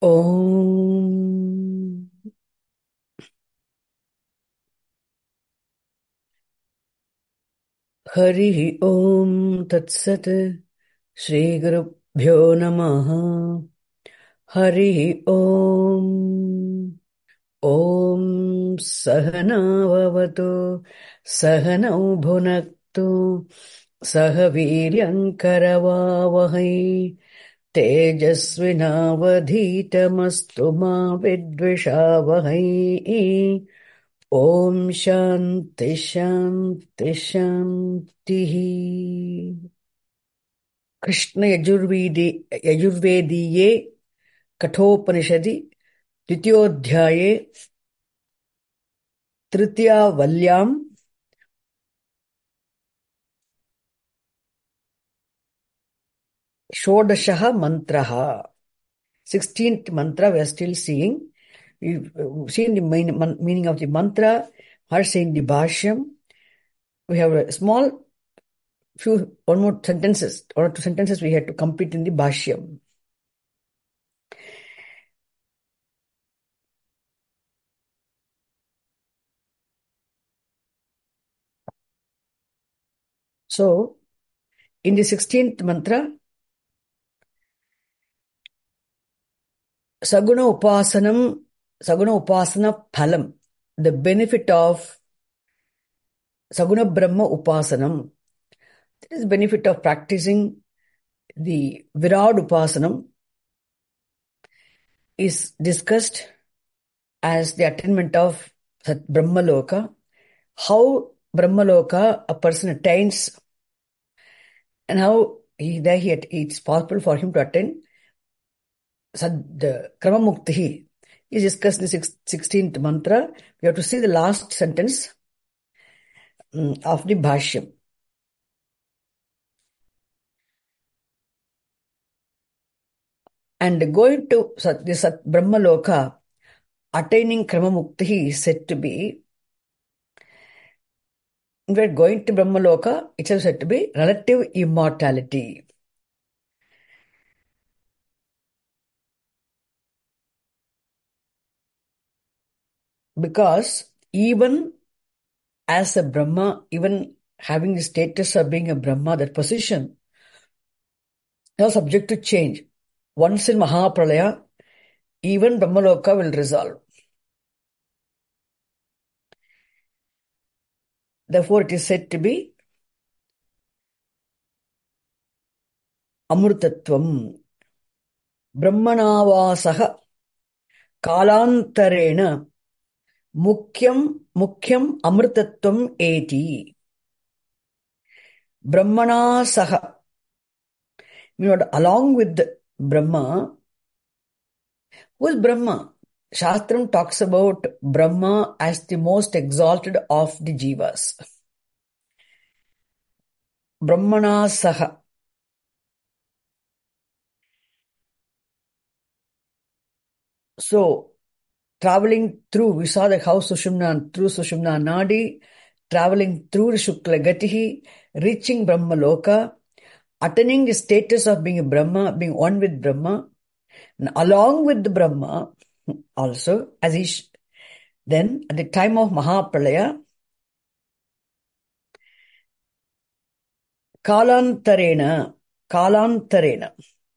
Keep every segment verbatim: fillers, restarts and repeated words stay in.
Om Hari Om Tat Sat Shri Gurubhyo Namaha Hari Om Om Sahana Vavatu Sahanau Bhunaktu Sahaviryankaravavahai Tejasvinavadhitamastu ma vidvishavahai. Om Shanti Shanti Shanti. Krishna Yajurvedi Yajurvediye Kathopanishadi Dvityodhyaye Tritiya Valyam Shodashaha Mantraha. sixteenth mantra we are still seeing. We've seen the main, meaning of the mantra, are saying the bhashyam. We have a small few, one more sentences, one or two sentences we had to complete in the bhashyam. So, in the sixteenth mantra, Saguna Upasanam, Saguna Upasana Phalam, the benefit of Saguna Brahma Upasanam, that is the benefit of practicing the Virad Upasanam, is discussed as the attainment of Brahmaloka, how Brahmaloka a person attains, and how he, there he, it's possible for him to attain Sad, the Kramamukti is discussed in the sixteenth mantra. We have to see the last sentence um, of the Bhashyam. And going to Sat, the Sat Brahmaloka, attaining Kramamukti is said to be, in fact, going to Brahmaloka, it is said to be relative immortality. Because even as a Brahma, even having the status of being a Brahma, that position is subject to change. Once in Mahapralaya, even Brahmaloka will resolve. Therefore, it is said to be Amrutattvam. Brahmanavasaha Kalantarena Mukyam Mukyam Amrutattvam eti. Brahmanasaha, meaning along with Brahma. Who is Brahma? Shastram talks about Brahma as the most exalted of the jivas. Brahmanasaha. So, traveling through, we saw the how Sushumna, through Sushumna Nadi, traveling through Shukla Gatihi, reaching Brahma Loka, attaining the status of being a Brahma, being one with Brahma, and along with the Brahma, also, as he, then at the time of Mahapralaya, Kalantarena, Kalantarena.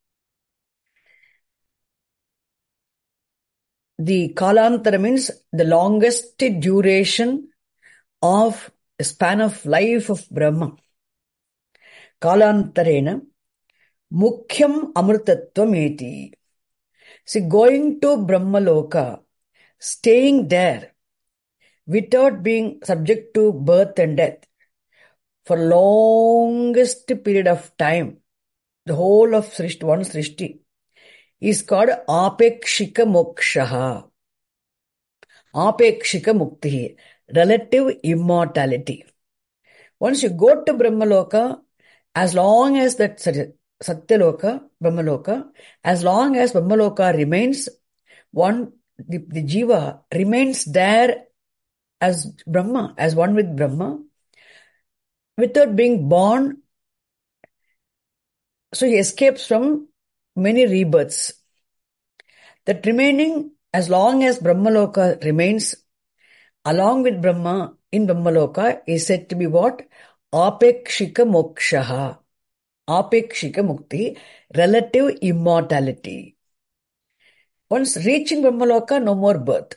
The Kalantara means the longest duration of the span of life of Brahma. Kalantarena Mukhyam Amrutattvam eti. See, going to Brahmaloka, staying there without being subject to birth and death for longest period of time, the whole of Srishti, one Srishti, is called Apekshika Mokshaha. Apekshika Mukti, relative immortality. Once you go to Brahmaloka, as long as that Satyaloka, Brahmaloka, as long as Brahmaloka remains, one, the, the Jiva remains there as Brahma, as one with Brahma, without being born. So he escapes from many rebirths. That remaining, as long as Brahmaloka remains, along with Brahma in Brahmaloka, is said to be what? Apekshika mokshaha. Apekshika mukti, relative immortality. Once reaching Brahmaloka, no more birth.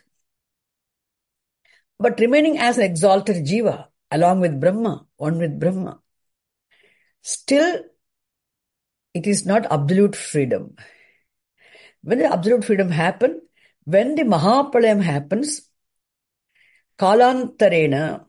But remaining as an exalted jiva, along with Brahma, one with Brahma, still it is not absolute freedom. When the absolute freedom happens, when the Mahapralayam happens, Kalantarena,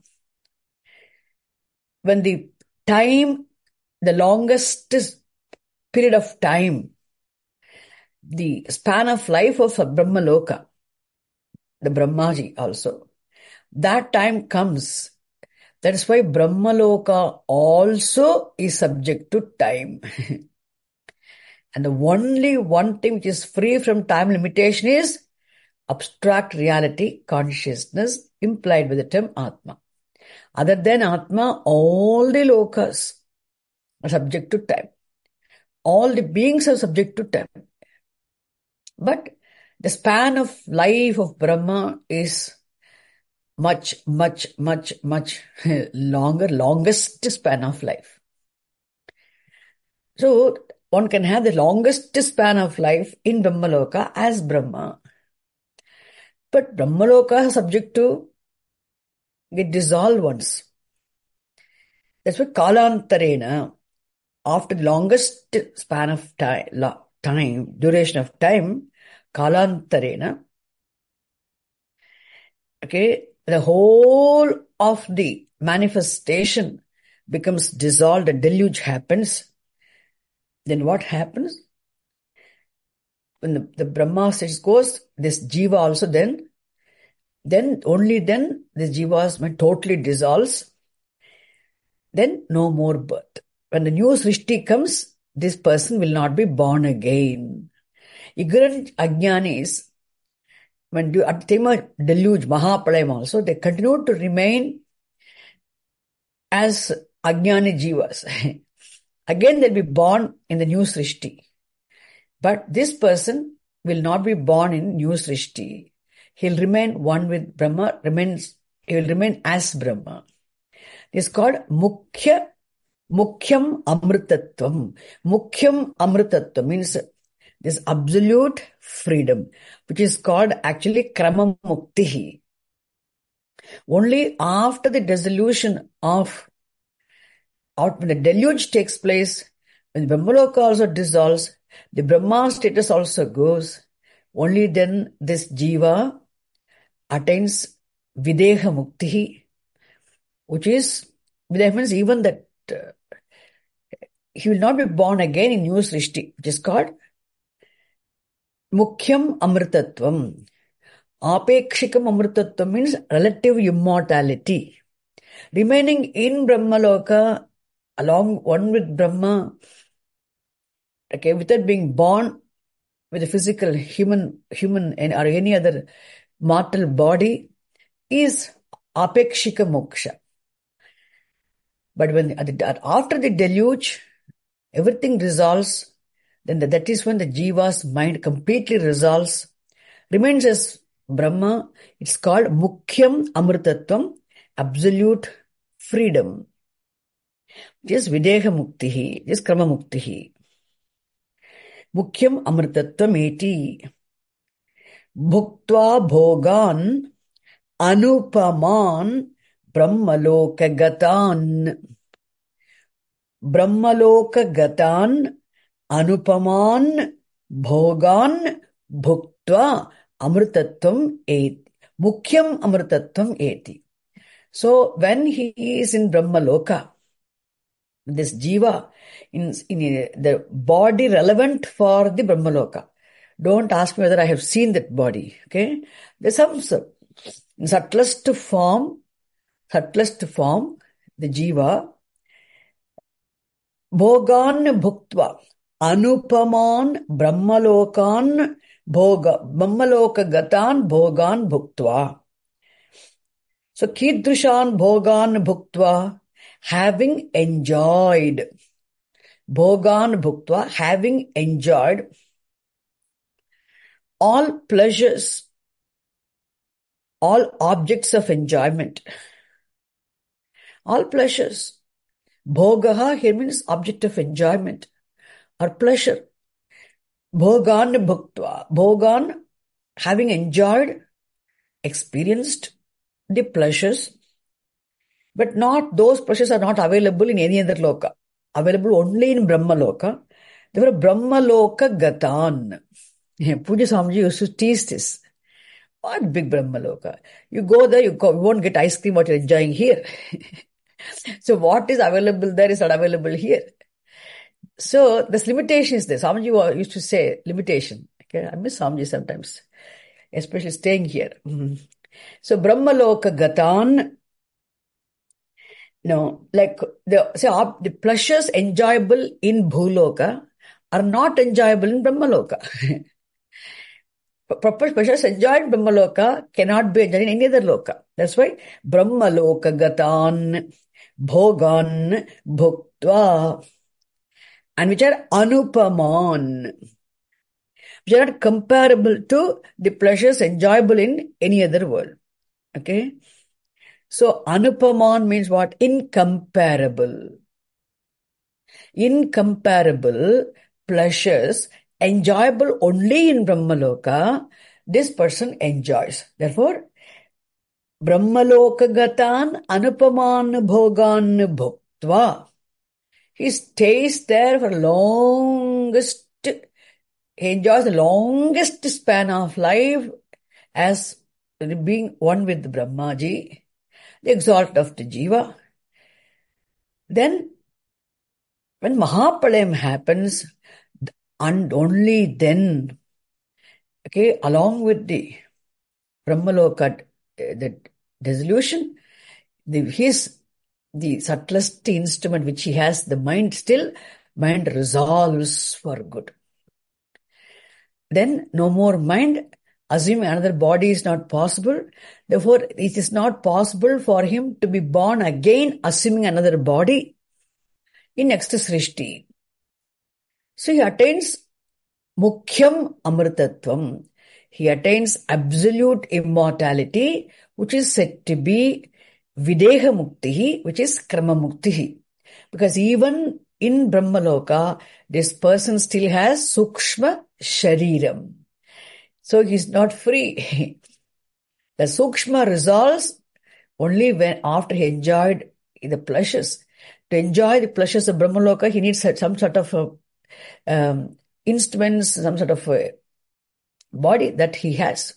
when the time, the longest period of time, the span of life of Brahmaloka, the Brahmaji also, that time comes. That is why Brahmaloka also is subject to time. And the only one thing which is free from time limitation is abstract reality, consciousness, implied by the term Atma. Other than Atma, all the lokas are subject to time. All the beings are subject to time. But the span of life of Brahma is much, much, much, much longer, longest span of life. So, one can have the longest span of life in Brahmaloka as Brahma. But Brahmaloka is subject to get dissolved once. That's why Kalantarena, after the longest span of time, time, duration of time, Kalantarena, okay, the whole of the manifestation becomes dissolved, a deluge happens. Then what happens? When the, the Brahma stage goes, this jiva also then, then only then the jiva totally dissolves. Then no more birth. When the new Srishti comes, this person will not be born again. Ignorant Ajnanis, when you, at the time of deluge, Mahapralayam also, they continue to remain as Ajnani Jivas. Again, they'll be born in the new Srishti. But this person will not be born in new Srishti. He'll remain one with Brahma, remains, he will remain as Brahma. This is called Mukhya, Mukhyam Amritattvam. Mukhyam Amritattvam means this absolute freedom, which is called actually Krama Muktihi. Only after the dissolution of, out when the deluge takes place, when the Brahmaloka also dissolves, the Brahma status also goes, only then this jiva attains Videha Muktihi, which is, Videha means even that uh, he will not be born again in new Srishti, which is called Mukhyam Amritattvam. Apekshikam Amritattvam means relative immortality. Remaining in Brahmaloka, along one with Brahma, okay, without being born with a physical human, human or any other mortal body, is Apekshika Moksha. But when after the deluge, everything resolves, then that is when the jiva's mind completely resolves, remains as Brahma. It's called Mukhyam Amritattvam, absolute freedom. Just Videha Muktihi, just Krama Muktihi. Mukhyam Amritattvam eti. Bhuktva Bhogan Anupaman Brahmaloka Gatan. Brahmaloka Gatan Anupaman Bhogan Bhuktva Amritattvam eti. Mukhyam Amritattvam eti. So when he is in Brahmaloka, this jiva, in, in the body relevant for the Brahmaloka. Don't ask me whether I have seen that body. Okay? There's some in subtlest form, subtlest form, the jiva, Bhogan Bhuktva, Anupaman Brahmalokan Bhoga, Brahmaloka Gatan Bhogan Bhuktva. So, Kidrishan Bhogan Bhuktva, having enjoyed. Bhogan Bhuktva, having enjoyed. all pleasures, all objects of enjoyment, all pleasures. Bhogaha here means object of enjoyment or pleasure. Bhogan bhuktva. Bhogan, having enjoyed, experienced the pleasures, but not, those pleasures are not available in any other loka. Available only in Brahma Loka. Therefore, Brahma Loka Gatan. Puja Swamiji used to tease this. What big Brahma Loka? You go there, you, go, you won't get ice cream what you're enjoying here. So what is available there is not available here. So this limitation is there. Swamiji used to say limitation. Okay, I miss Swamiji sometimes, especially staying here. Mm-hmm. So Brahma Loka Gatan. No, like the, say, the pleasures enjoyable in Bhuloka are not enjoyable in Brahmaloka. Proper pleasures enjoyed in Brahmaloka cannot be enjoyed in any other loka. That's why Brahmaloka Gatan Bhogan Bhuktva, and which are Anupaman, which are not comparable to the pleasures enjoyable in any other world. Okay? So, Anupaman means what? Incomparable. Incomparable pleasures enjoyable only in Brahmaloka, this person enjoys. Therefore, Brahmaloka Gatan Anupaman Bhogan Bhuktva. He stays there for longest, he enjoys the longest span of life as being one with Brahmaji, the exalt of the Jiva. Then, when Mahapralayam happens, and only then, okay, along with the Brahmaloka, the dissolution, the, his, the subtlest instrument which he has, the mind still, mind resolves for good. Then no more mind, assuming another body is not possible. Therefore, it is not possible for him to be born again, assuming another body in next Srishti. So he attains Mukhyam Amritatvam. He attains absolute immortality, which is said to be Videha Muktihi, which is Krama Muktihi. Because even in Brahmaloka, this person still has Sukshma Shariram. So he is not free. The Sukshma resolves only when after he enjoyed the pleasures. To enjoy the pleasures of Brahmaloka, he needs some sort of a, um, instruments, some sort of a body that he has.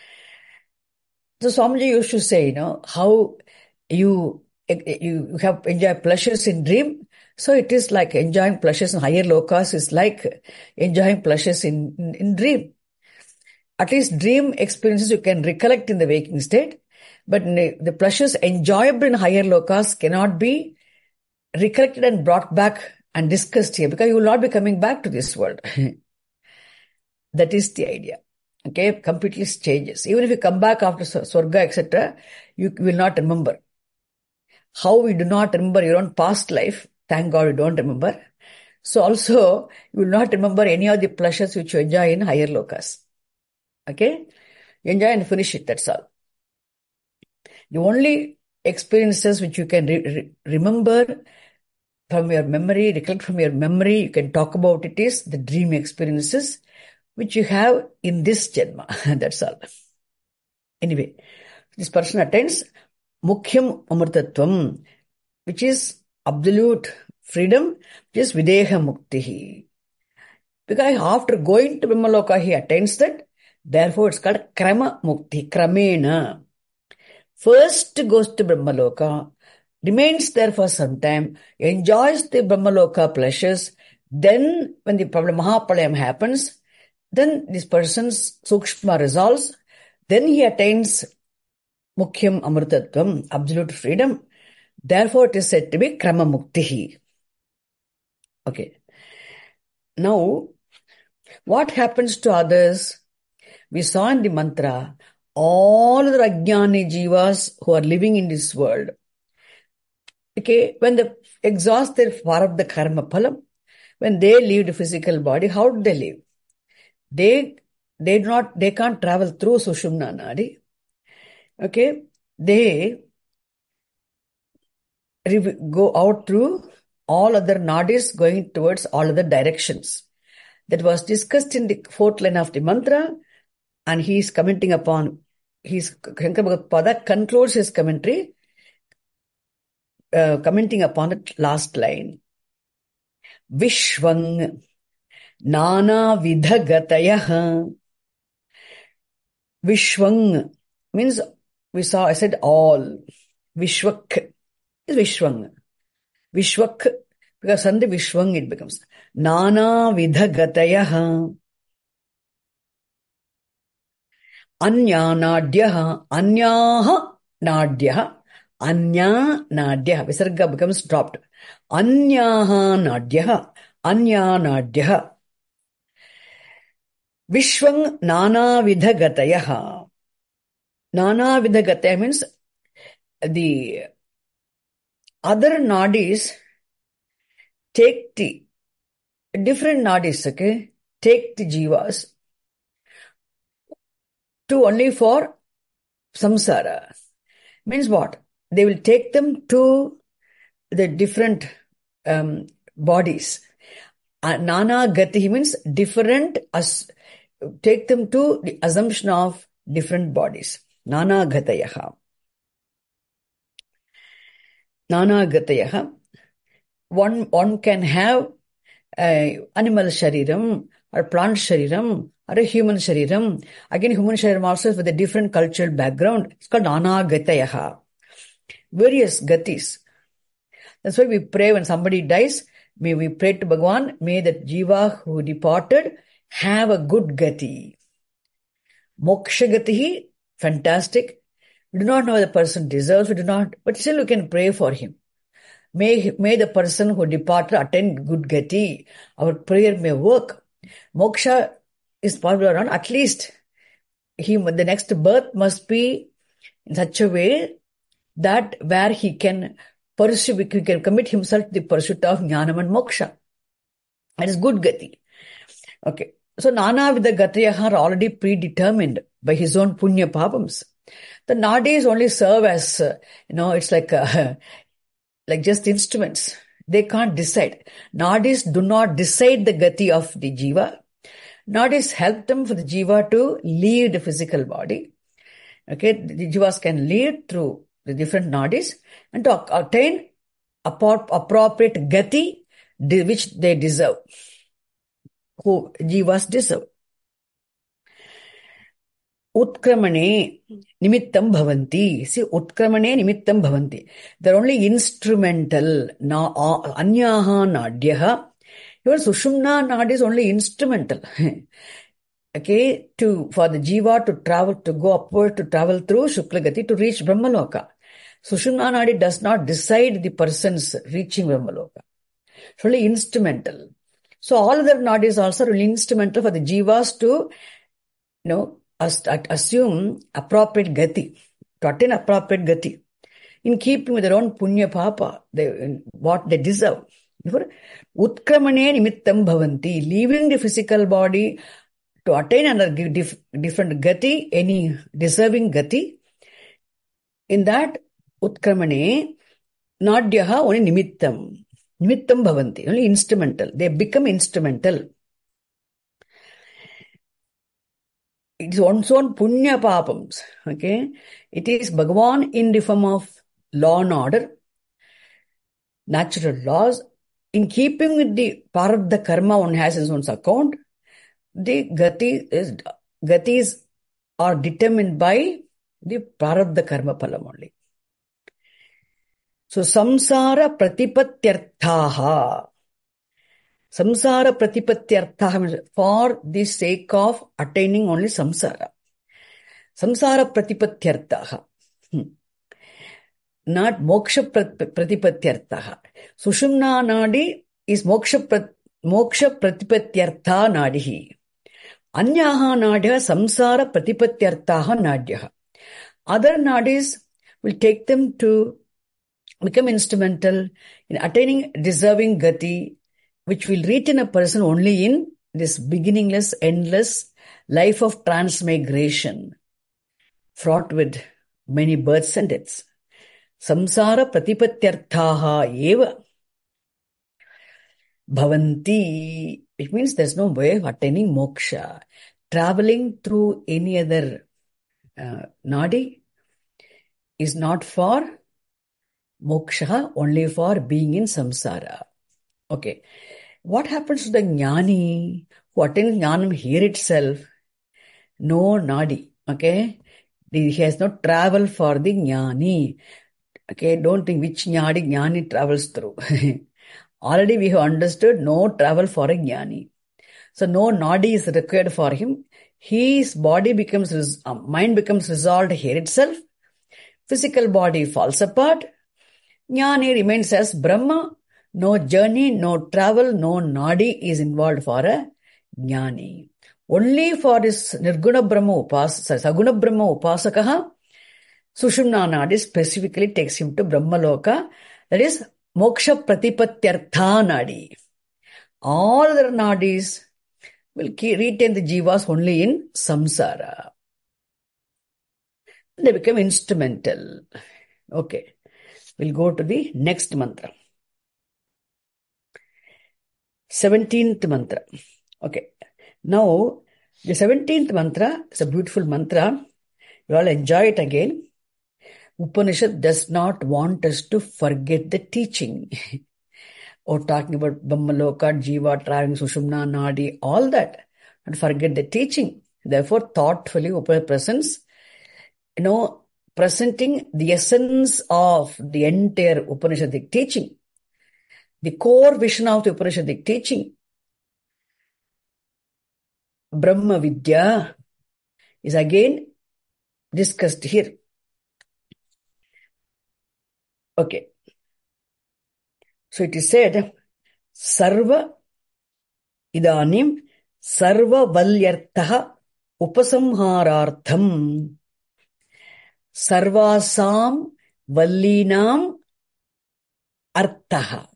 So Swamiji used to say, you know, how you, you have enjoyed pleasures in dream. So it is like enjoying pleasures in higher lokas is like enjoying pleasures in, in, in dream. At least dream experiences you can recollect in the waking state, but the pleasures enjoyable in higher lokas cannot be recollected and brought back and discussed here, because you will not be coming back to this world. That is the idea. Okay, completely changes. Even if you come back after Swarga, et cetera, you will not remember. How we do not remember your own past life, thank God we don't remember. So also, you will not remember any of the pleasures which you enjoy in higher lokas. Okay? You enjoy and finish it, that's all. The only experiences which you can re- re- remember from your memory, recollect from your memory, you can talk about it is the dream experiences which you have in this Janma. That's all. Anyway, this person attains Mukhyam Amritatvam, which is absolute freedom, which is Videha Muktihi. Because after going to Brahmaloka, he attains that. Therefore, it's called Krama Mukti, Kramena. First goes to Brahmaloka, remains there for some time, enjoys the Brahmaloka pleasures. Then, when the problem Mahapralayam happens, then this person's Sukshma resolves. Then he attains Mukhyam Amritatvam, absolute freedom. Therefore, it is said to be Krama Muktihi. Okay. Now, what happens to others? We saw in the mantra, all the Ajnani Jivas who are living in this world, okay, when they exhaust their Prarabdha Karma Phalam, when they leave the physical body, how do they live? They they do not, they can't travel through Sushumna Nadi. Okay, they go out through all other nadis going towards all other directions. That was discussed in the fourth line of the mantra, and he is commenting upon, his Shankara Bhagavad concludes his commentary, uh, commenting upon the last line. Vishwang Nana Vidhagatayah. Vishwang means, we saw, I said all. Vishwak is Vishwang. Vishwak, because Sandhi Vishwang it becomes. Nana Vidhagatayah. Anya Nadyaha. Anyaha Nadyaha. Anya Nadyaha. Visarga becomes dropped. Anyaha Nadyaha. Anya Nadyaha. Vishwang Nana Vidhagatayaha. Nana Vidhagataya means the other nadis take the different nadis, okay, take the jivas to only for samsara. Means what? They will take them to the different um, bodies. Uh, Nana Gati means different, as, take them to the assumption of different bodies. Nana Gatayaha. Nana Gatayaha. One, one can have uh, animal shariram, or plant shariram, or a human shariram. Again, human shariram also with a different cultural background. It's called Nana Gatayaha. Various gatis. That's why we pray when somebody dies. May we pray to Bhagavan, may that jiva who departed have a good gati. Moksha gati, fantastic. We do not know what the person deserves, we do not, but still we can pray for him. May, may the person who departed attain good gati. Our prayer may work. Moksha is possible or not, at least he, the next birth must be in such a way that where he can pursue, he can commit himself to the pursuit of jnanam and moksha. That is good gati. Okay. So, Nana Vidha Gatayaha are already predetermined by his own punya papams. The nadis only serve as, uh, you know, it's like, uh, like just instruments. They can't decide. Nadis do not decide the gati of the jiva. Nadis help them for the jiva to leave the physical body. Okay. The jivas can lead through the different nadis and to attain appropriate gati which they deserve. Who jivas deserve. Utkramane nimittam bhavanti. See, utkramane nimittam bhavanti. They're only instrumental. Na, anyaha nadyaha. Even Sushumna nadi is only instrumental. Okay, to, for the jiva to travel, to go upward, to travel through Shuklagati to reach Brahmaloka. Sushumna nadi does not decide the person's reaching Brahmaloka. It's only instrumental. So all other nadis also are instrumental for the jivas to, you know, assume appropriate gati, to attain appropriate gati, in keeping with their own punya papa, they, what they deserve. Therefore, utkramane nimittam bhavanti, leaving the physical body to attain another dif- different gati, any deserving gati. In that, utkramane, nadyaha only nimittam. Nimittam bhavanti, only instrumental. They become instrumental. It is one's own punya papams. Okay. It is Bhagavan in the form of law and order, natural laws. In keeping with the parabdha karma one has in one's account, the gati is, gatis are determined by the parabdha karma phalam only. So, samsara pratipatyarthaha. Samsara pratipatyarthaha means for the sake of attaining only samsara. Samsara pratipatyarthaha. Hmm. Not moksha pratipatyarthaha. Sushumna nadi is moksha, moksha pratipatyartha nadihi. Anyaha nadya samsara pratipatyarthaha nadyaha. Other nadis will take them to become instrumental in attaining deserving gati, which will reach in a person only in this beginningless, endless life of transmigration, fraught with many births and deaths. Samsara pratipatyarthaha eva bhavanti. It means there's no way of attaining moksha. Traveling through any other uh, nadi is not for moksha, only for being in samsara. Okay. What happens to the jnani who attains jnanam here itself? No nadi. Okay. He has no travel for the jnani. Okay. Don't think which jnani jnani travels through. Already we have understood no travel for a jnani. So no nadi is required for him. His body becomes, uh, mind becomes resolved here itself. Physical body falls apart. Jnani remains as Brahma. No journey, no travel, no nadi is involved for a jnani. Only for this Nirguna Brahma Upasaka, Saguna Brahma Upasakaha, Sushumna nadi specifically takes him to Brahmaloka. That is Moksha Pratipatyartha nadi. All other nadis will retain the jivas only in samsara. They become instrumental. Okay. We'll go to the next mantra. seventeenth mantra. Okay. Now, the seventeenth mantra is a beautiful mantra. You all enjoy it again. Upanishad does not want us to forget the teaching. Or talking about Brahmaloka, Jiva, traveling, Sushumna, Nadi, all that. And forget the teaching. Therefore, thoughtfully, Upanishad presents, you know, presenting the essence of the entire Upanishadic teaching. The core vision of the Upanishadic teaching. Brahma Vidya is again discussed here. Okay. So it is said, Sarva idanim sarva valyartaha upasamharartham sarvasam vallinam artaha.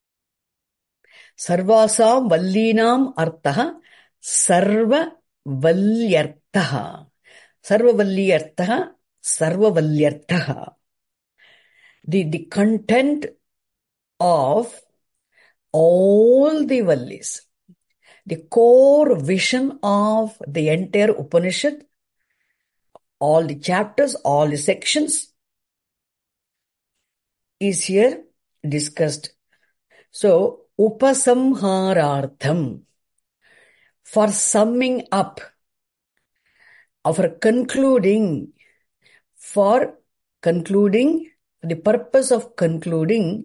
Sarvasam vallinam artaha sarva valyartaha. Sarva valyartaha sarva valyartaha. The, the content of all the vallis, the core vision of the entire Upanishad, all the chapters, all the sections is here discussed. So, upasamharartham, for summing up, or for concluding, for concluding, the purpose of concluding,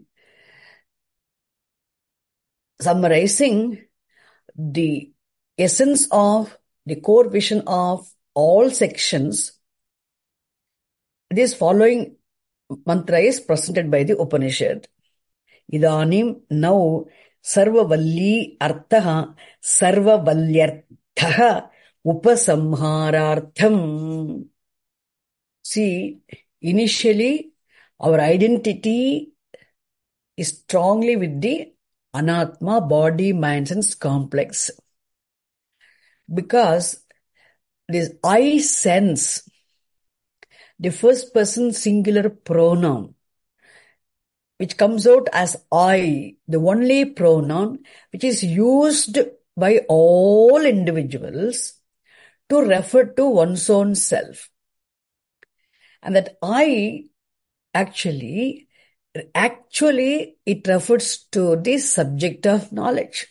summarizing the essence of the core vision of all sections, this following mantra is presented by the Upanishad. Idanim, now, sarva valli artaha sarva valyarthaha upasamharartham. See, initially, our identity is strongly with the Anatma, body, mind, sense complex. Because this I sense, the first person singular pronoun, which comes out as I, the only pronoun which is used by all individuals to refer to one's own self. And that I actually, actually it refers to the subject of knowledge.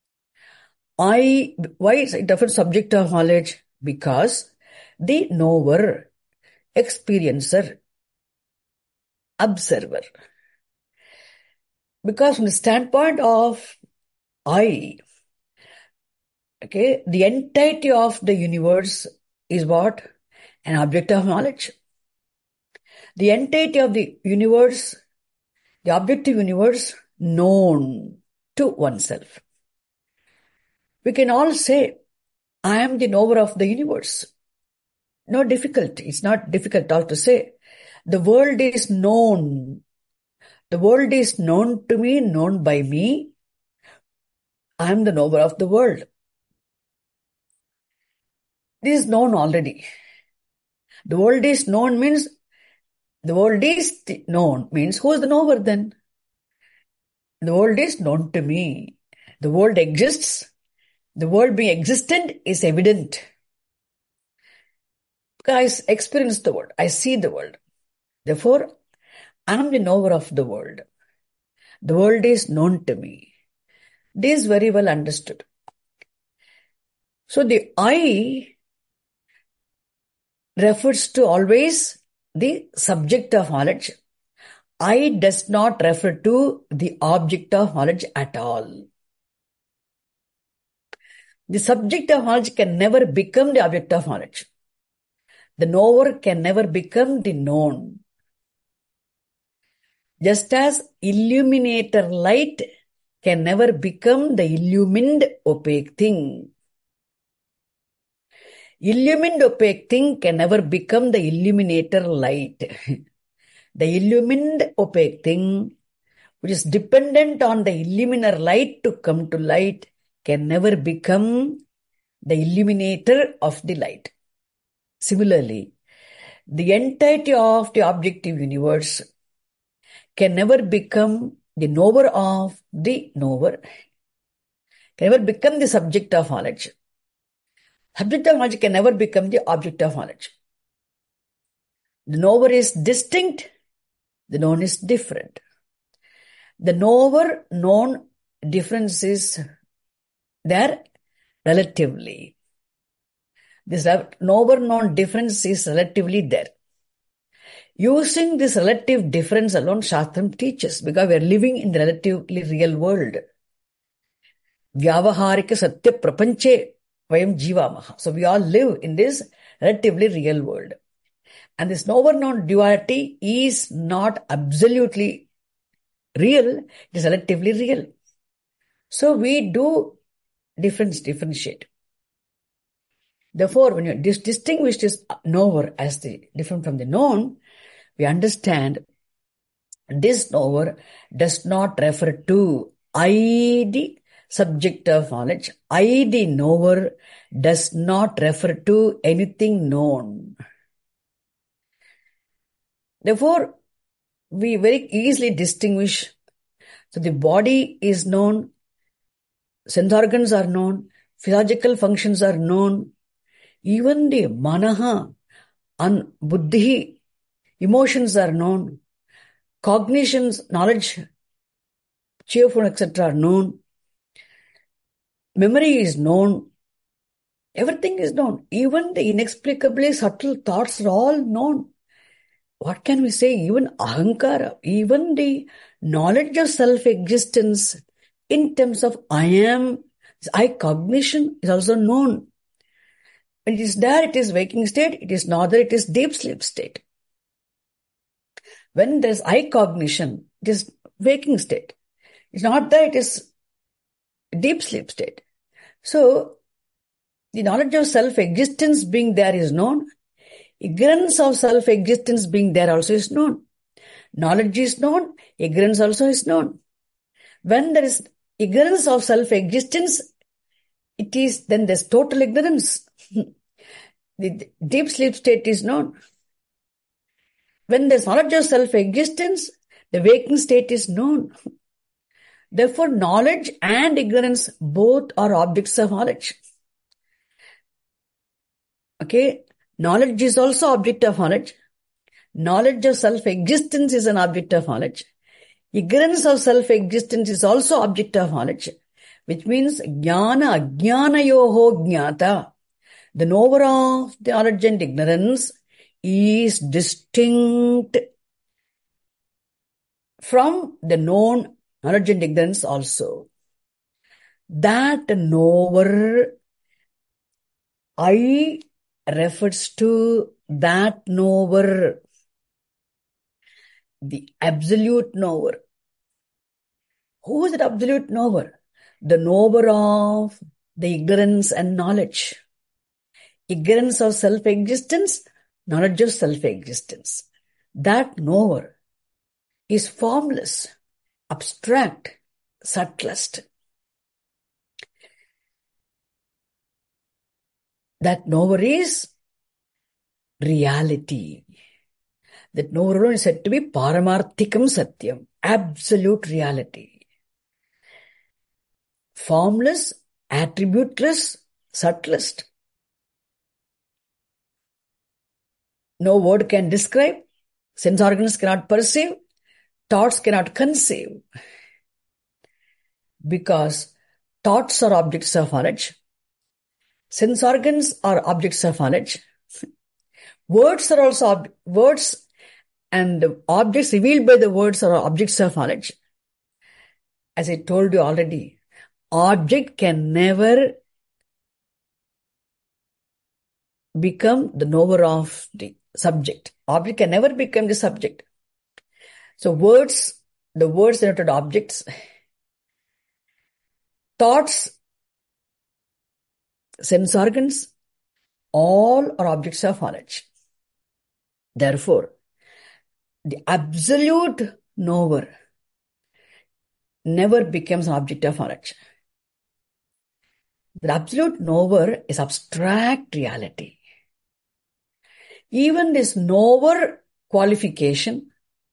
I, why is it refers to subject of knowledge? Because the knower, experiencer, observer. Because from the standpoint of I, okay, the entirety of the universe is what? An object of knowledge. The entirety of the universe, the objective universe, known to oneself. We can all say, I am the knower of the universe. No difficulty. It's not difficult at all to say. The world is known. The world is known to me, known by me. I am the knower of the world. This is known already. The world is known means, the world is known means, who is the knower then? The world is known to me. The world exists. The world being existent is evident. Because I experience the world. I see the world. Therefore, I am the knower of the world. The world is known to me. This is very well understood. So the I refers to always the subject of knowledge. I does not refer to the object of knowledge at all. The subject of knowledge can never become the object of knowledge. The knower can never become the known. Just as illuminator light can never become the illumined opaque thing. Illumined opaque thing can never become the illuminator light. The illumined opaque thing, which is dependent on the illuminer light to come to light, can never become the illuminator of the light. Similarly, the entirety of the objective universe can never become the knower of the knower, can never become the subject of knowledge. Subject of knowledge can never become the object of knowledge. The knower is distinct, the known is different. The knower-known difference is there relatively. This knower-known difference is relatively there. Using this relative difference alone, Shastram teaches, because we are living in the relatively real world. Vyavaharika satya prapanche vayam jivamaha. So we all live in this relatively real world. And this knower-known duality is not absolutely real, it is relatively real. So we do difference, differentiate. Therefore, when you dis- distinguish this knower as the different from the known, we understand this knower does not refer to I, the subject of knowledge. I, the knower, does not refer to anything known. Therefore, we very easily distinguish. So the body is known, sense organs are known, physiological functions are known, even the manaha and buddhi, emotions are known, cognitions, knowledge, cheerful, et cetera are known, memory is known, everything is known. Even the inexplicably subtle thoughts are all known. What can we say? Even ahankara, even the knowledge of self-existence in terms of I am, I cognition is also known. When it is there, it is waking state. It is not there, it is deep sleep state. When there is I cognition, it is waking state. It's not there, it is deep sleep state. So, the knowledge of self-existence being there is known. Ignorance of self-existence being there also is known. Knowledge is known, ignorance also is known. When there is ignorance of self-existence, it is, then there's total ignorance. The deep sleep state is known. When there's knowledge of self-existence, the waking state is known. Therefore, knowledge and ignorance both are objects of knowledge. Okay? Knowledge is also object of knowledge. Knowledge of self-existence is an object of knowledge. Ignorance of self-existence is also object of knowledge, which means jnana ajnana yoho jnata. The knower of the knowledge and ignorance is distinct from the known knowledge and ignorance also. That knower, I, refers to that knower, the absolute knower. Who is that absolute knower? The knower of the ignorance and knowledge. Ignorance of self-existence, knowledge of self-existence. That knower is formless, abstract, subtlest. that knower is reality. That knower alone is said to be Paramarthikam Satyam, absolute reality. Formless, attributeless, subtlest. No word can describe, sense organs cannot perceive, thoughts cannot conceive. Because thoughts are objects of knowledge, sense organs are objects of knowledge, words are also ob- words and the objects revealed by the words are objects of knowledge. As I told you already, object can never become the knower of the subject. Object can never become the subject. So words, the words denoted objects, thoughts, sense organs, all are objects of knowledge. Therefore, the absolute knower never becomes an object of knowledge. The absolute knower is abstract reality. Even this knower qualification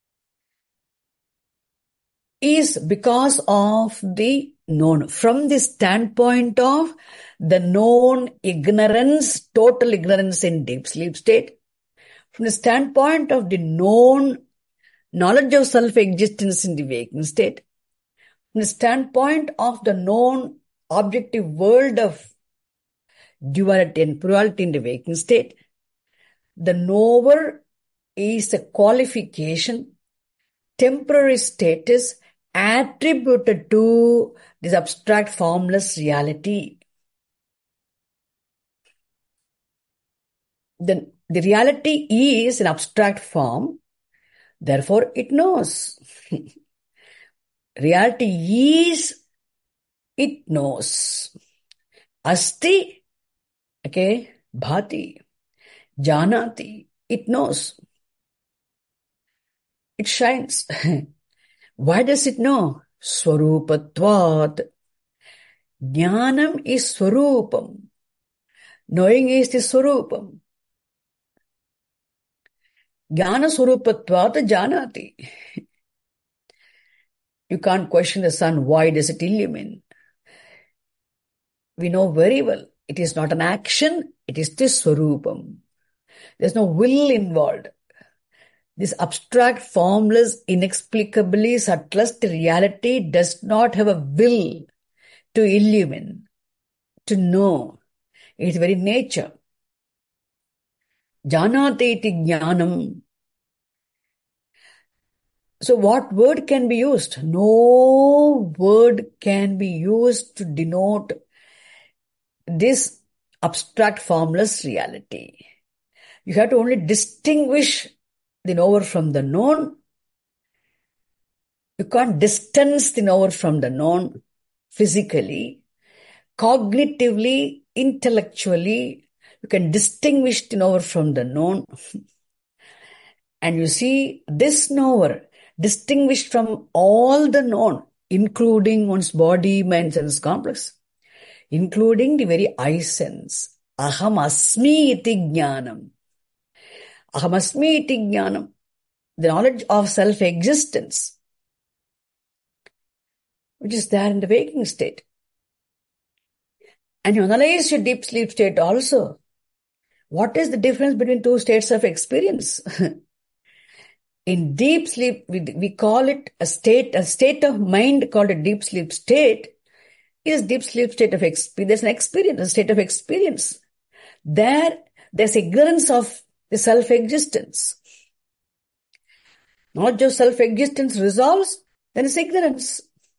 is because of the known. From the standpoint of the known ignorance, total ignorance in deep sleep state, from the standpoint of the known knowledge of self-existence in the waking state, from the standpoint of the known objective world of duality and plurality in the waking state, the knower is a qualification, temporary status attributed to this abstract formless reality. The, the reality is an abstract form, therefore it knows. Reality is, it knows. Asti, okay, bhati, janati, it knows. It shines. Why does it know? Swarupatvat. Jnanam is swarupam. Knowing is the swarupam. Jnana swarupatvat janati. You can't question the sun. Why does it illumine? We know very well. It is not an action. It is the swarupam. There's no will involved. This abstract, formless, inexplicably subtlest reality does not have a will to illumine, to know. Its very nature. Janati iti jnanam. So what word can be used? No word can be used to denote this abstract, formless reality. You have to only distinguish the knower from the known. You can't distance the knower from the known physically. Cognitively, intellectually, you can distinguish the knower from the known. And you see, this knower, distinguished from all the known, including one's body, mind, sense complex, including the very I sense. Aham asmi iti jnanam. Aham asmi iti jnanam. The knowledge of self-existence, which is there in the waking state. And you analyze your deep sleep state also. What is the difference between two states of experience? In deep sleep, we, we call it a state, a state of mind called a deep sleep state. Is deep sleep state of experience. There's an experience, a state of experience. There, there's ignorance of the self-existence. Not just self-existence resolves, then it's ignorance.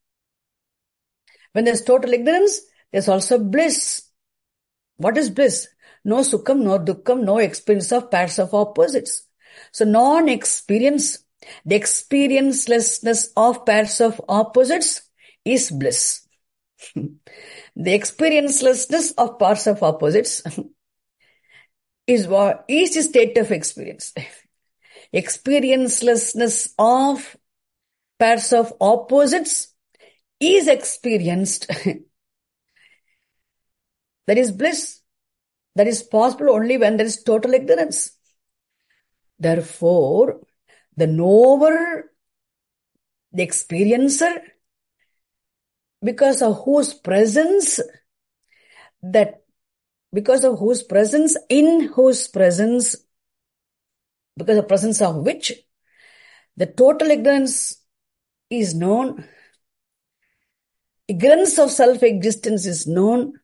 When there's total ignorance, there's also bliss. What is bliss? No sukham, no dukkham, no experience of pairs of opposites. So non-experience, the experiencelessness of pairs of opposites is bliss. The experiencelessness of pairs of opposites is what is the state of experience. Experiencelessness of pairs of opposites is experienced. That is bliss. That is possible only when there is total ignorance. Therefore, the knower, the experiencer, because of whose presence, that because of whose presence, in whose presence, because of the presence of which the total ignorance is known, ignorance of self-existence is known,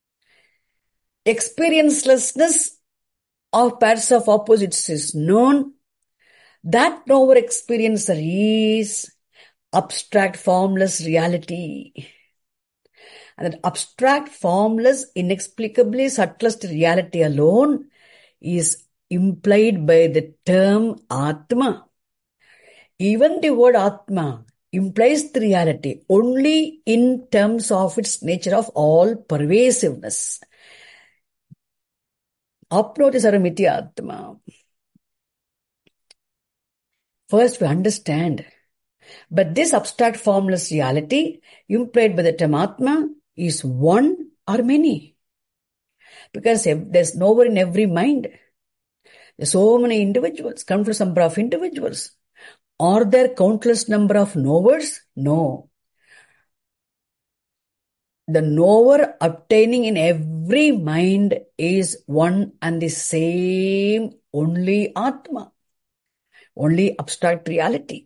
experiencelessness of pairs of opposites is known, that knower experiencer is abstract formless reality. And that abstract formless, inexplicably subtlest reality alone is implied by the term Atma. Even the word Atma implies the reality only in terms of its nature of all pervasiveness. Apnoti sarvamiti Atma. First we understand. But this abstract formless reality implied by the term Atma is one or many. Because there's knower in every mind. There's so many individuals, countless number of individuals. Are there countless number of knowers? No. The knower obtaining in every mind is one and the same, only Atma, only abstract reality.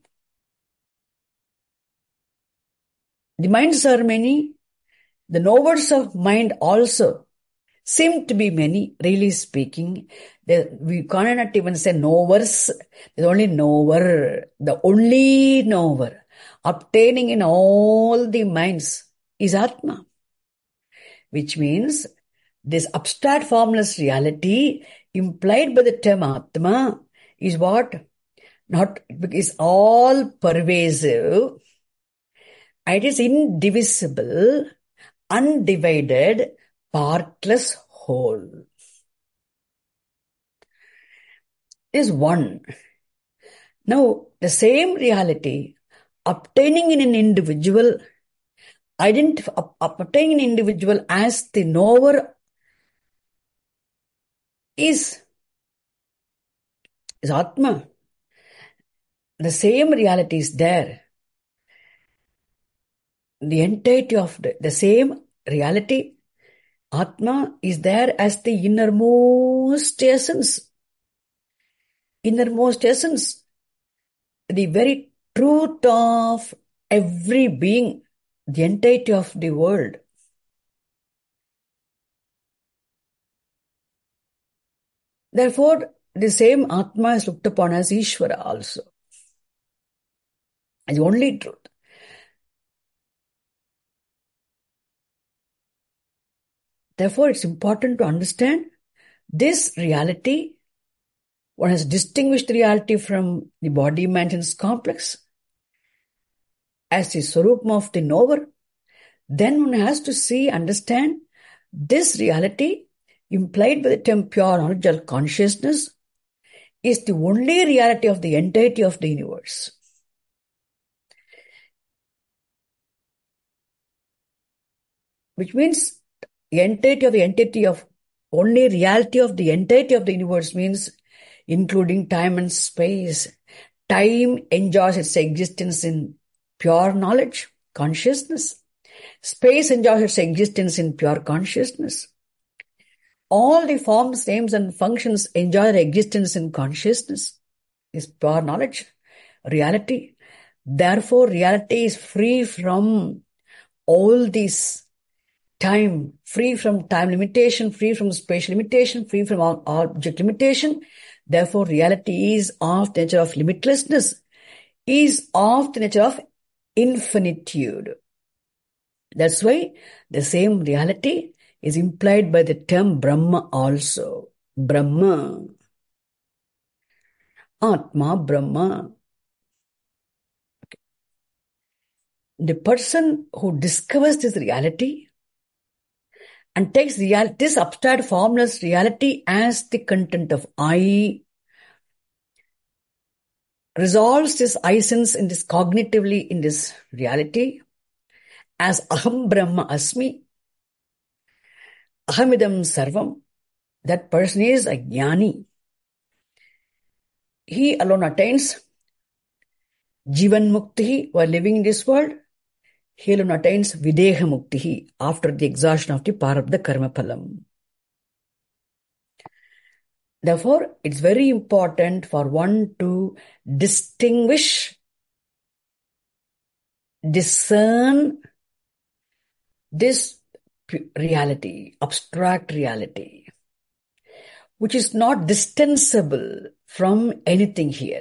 The minds are many. The knowers of mind also seem to be many, really speaking. They, we cannot even say knowers. There's only knower, the only knower obtaining in all the minds is Atma. Which means this abstract formless reality implied by the term Atma is what? Not, is all pervasive. It is indivisible, undivided, partless whole. It is one. Now, the same reality obtaining in an individual, identif- obtaining an individual as the knower is, is Atma. The same reality is there. The entirety of the, the same reality, Atma, is there as the innermost essence. Innermost essence. The very truth of every being, the entirety of the world. Therefore, the same Atma is looked upon as Ishvara also. As the only truth. Therefore, it's important to understand this reality. One has distinguished reality from the body-imaginance complex as the Swarupam of the knower. Then one has to see, understand this reality implied by the term pure knowledge or consciousness is the only reality of the entirety of the universe. Which means the entirety of the entity of only reality of the entirety of the universe means including time and space. Time enjoys its existence in pure knowledge, consciousness. Space enjoys its existence in pure consciousness. All the forms, names, and functions enjoy their existence in consciousness, is pure knowledge, reality. Therefore, reality is free from all these time, free from time limitation, free from spatial limitation, free from object limitation. Therefore, reality is of the nature of limitlessness, is of the nature of infinitude. That's why the same reality is implied by the term Brahma also. Brahma. Atma Brahma. Okay. The person who discovers this reality and takes real, this abstract formless reality as the content of I, resolves this I sense in this cognitively in this reality as Aham Brahma Asmi, Ahamidam Sarvam. that person is a jnani. He alone attains Jivan Mukti while living in this world. He alone attains Videha Mukti after the exhaustion of the Prarabdha Karma Phalam. Therefore, it's very important for one to distinguish, discern this reality, abstract reality, which is not distanceable from anything here.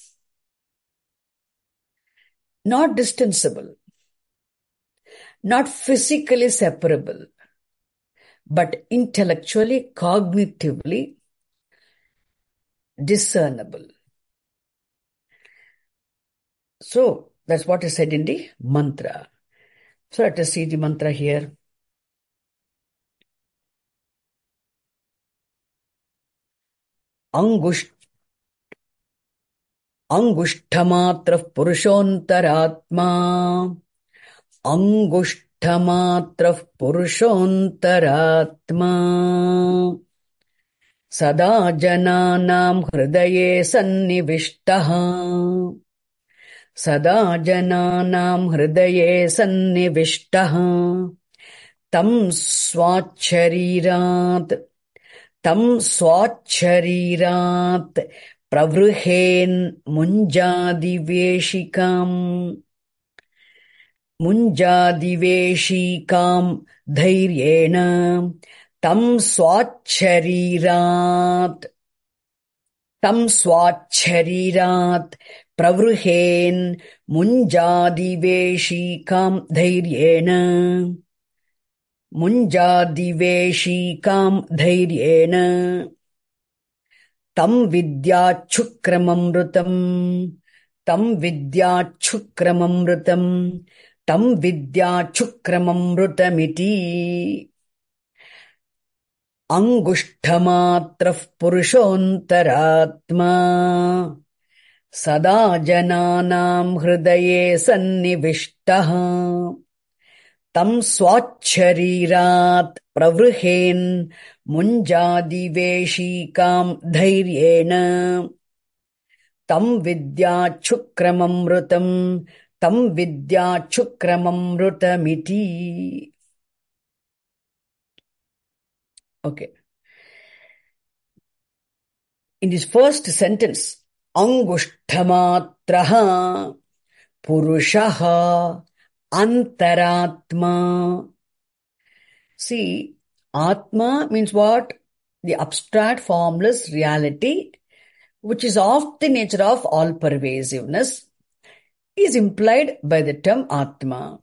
Not distanceable, not physically separable, but intellectually, cognitively discernible. So, that's what is said in the mantra. So, let us see the mantra here. Angush Angushthamatrah Purushottaratma Angushthamatrah Purushottaratma Sada Jananam Hridaye Sannivishtaha Sada Jananam Hridaye Sannivishtaha Tam Swacharirat Tam Swacharirat Pravruhen Munjadiveshikam Munjadiveshikam Dhairyena Tam Swacharirat Tam Swacharirat Pravruhen Munjadiveshikam Dhairyena Munjadiveshikam Dhairyena Tam Vidyachukramamrutam Tam Vidyachukramamrutam Tam Vidyachukramamrutamiti Angushthamatrah Purushottaratma Sada Jananam Hridaye Sannivishtaha Tam Swacharirat Pravruhen Munjadiveshikam Dhairyena Tam Vidyachukramamrutam Tam Vidyachukramamrutamiti. Okay. In this first sentence, Angushthamatraha Purushaha Antaratma. See, Atma means what? The abstract formless reality, which is of the nature of all-pervasiveness, is implied by the term Atma.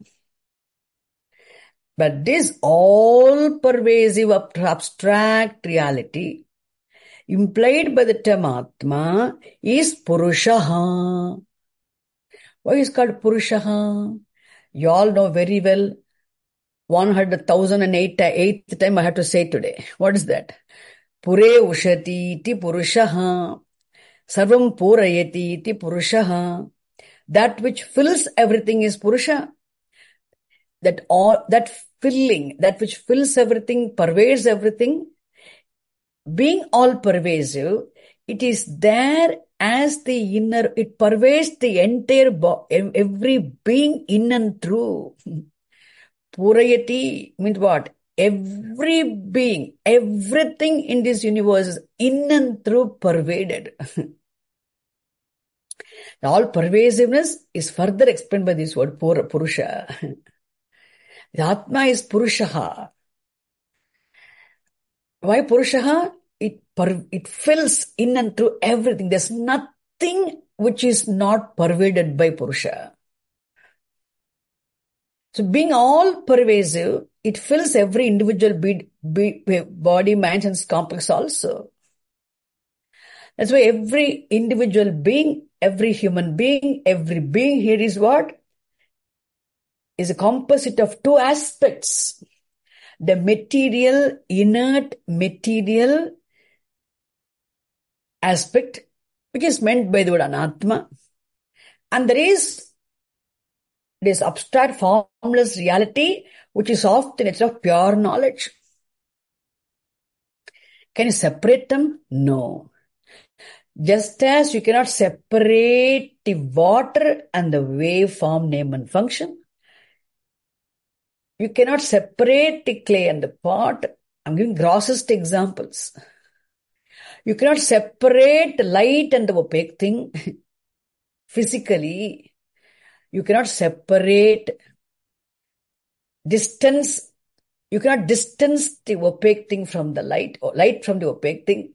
But this all-pervasive abstract reality implied by the term Atma is Purushaha. Why is it called Purushaha? You all know very well. one hundred thousand eight eighth time I have to say today. What is that? Pure ushati iti Purushaha. Sarvam purayati iti Purushaha. That which fills everything is Purusha. That all, that filling, that which fills everything, pervades everything, being all pervasive, it is there as the inner, it pervades the entire, every being in and through. Purayati means what? Every being, everything in this universe is in and through pervaded. All pervasiveness is further explained by this word, Purusha. The Atma is Purushaha. Why Purushaha? It, per, it fills in and through everything. There's nothing which is not pervaded by Purusha. So being all pervasive, it fills every individual be, be, body, mind and complex also. That's why every individual being, every human being, every being here is what? Is a composite of two aspects. The material, inert material aspect, which is meant by the word Anatma. And there is this abstract formless reality, which is of the nature of pure knowledge. Can you separate them? No. Just as you cannot separate the water and the waveform, name and function, you cannot separate the clay and the pot. I'm giving grossest examples. You cannot separate the light and the opaque thing physically. You cannot separate distance. You cannot distance the opaque thing from the light, or light from the opaque thing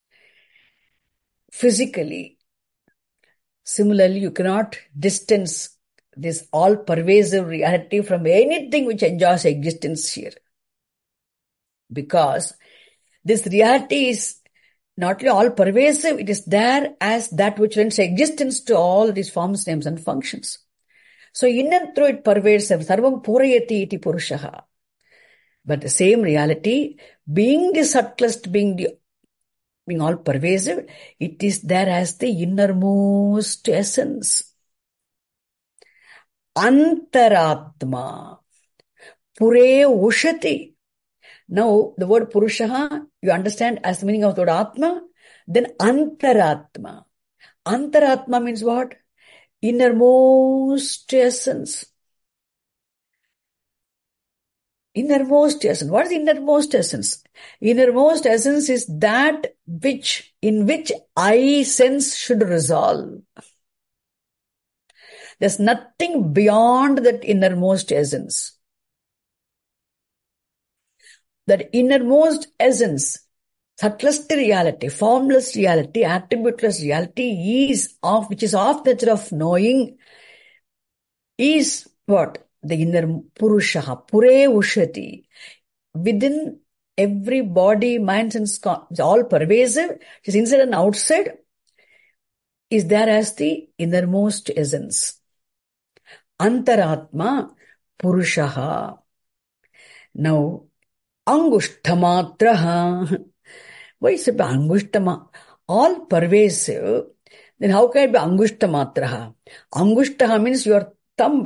physically. Similarly, you cannot distance this all-pervasive reality from anything which enjoys existence here. Because this reality is not only all-pervasive, it is there as that which lends existence to all these forms, names and functions. So in and through it pervades sarvam purayati iti purushaha. But the same reality, being the subtlest, being the being all pervasive, it is there as the innermost essence. Antaratma. Pure ushati. Now, the word purushaha, you understand as the meaning of the word atma, then antaratma. Antaratma means what? Innermost essence. Innermost essence. What is innermost essence? Innermost essence is that which, in which I sense should resolve. There's nothing beyond that innermost essence. That innermost essence, subtlest reality, formless reality, attributeless reality is of, which is of the nature of knowing, is what? The inner Purushaha, Pure Ushati. Within every body, mind, and it's all pervasive, it is inside and outside, is there as the innermost essence. Antaratma Purushaha. Now, Angushthamatraha. Why is it Angushtama? All pervasive. Then how can it be Angushthamatraha? Angushtaha means your thumb.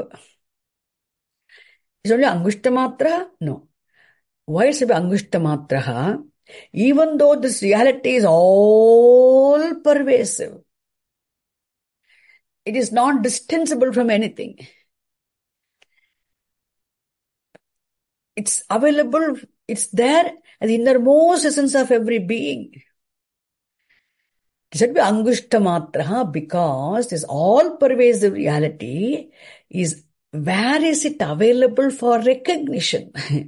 Is only Angushtamatra? No. Why is it Angushtamatra? Even though this reality is all pervasive, it is not distanceable from anything. It's available, it's there as the innermost essence of every being. It should be Angushtamatra because this all pervasive reality is, where is it available for recognition?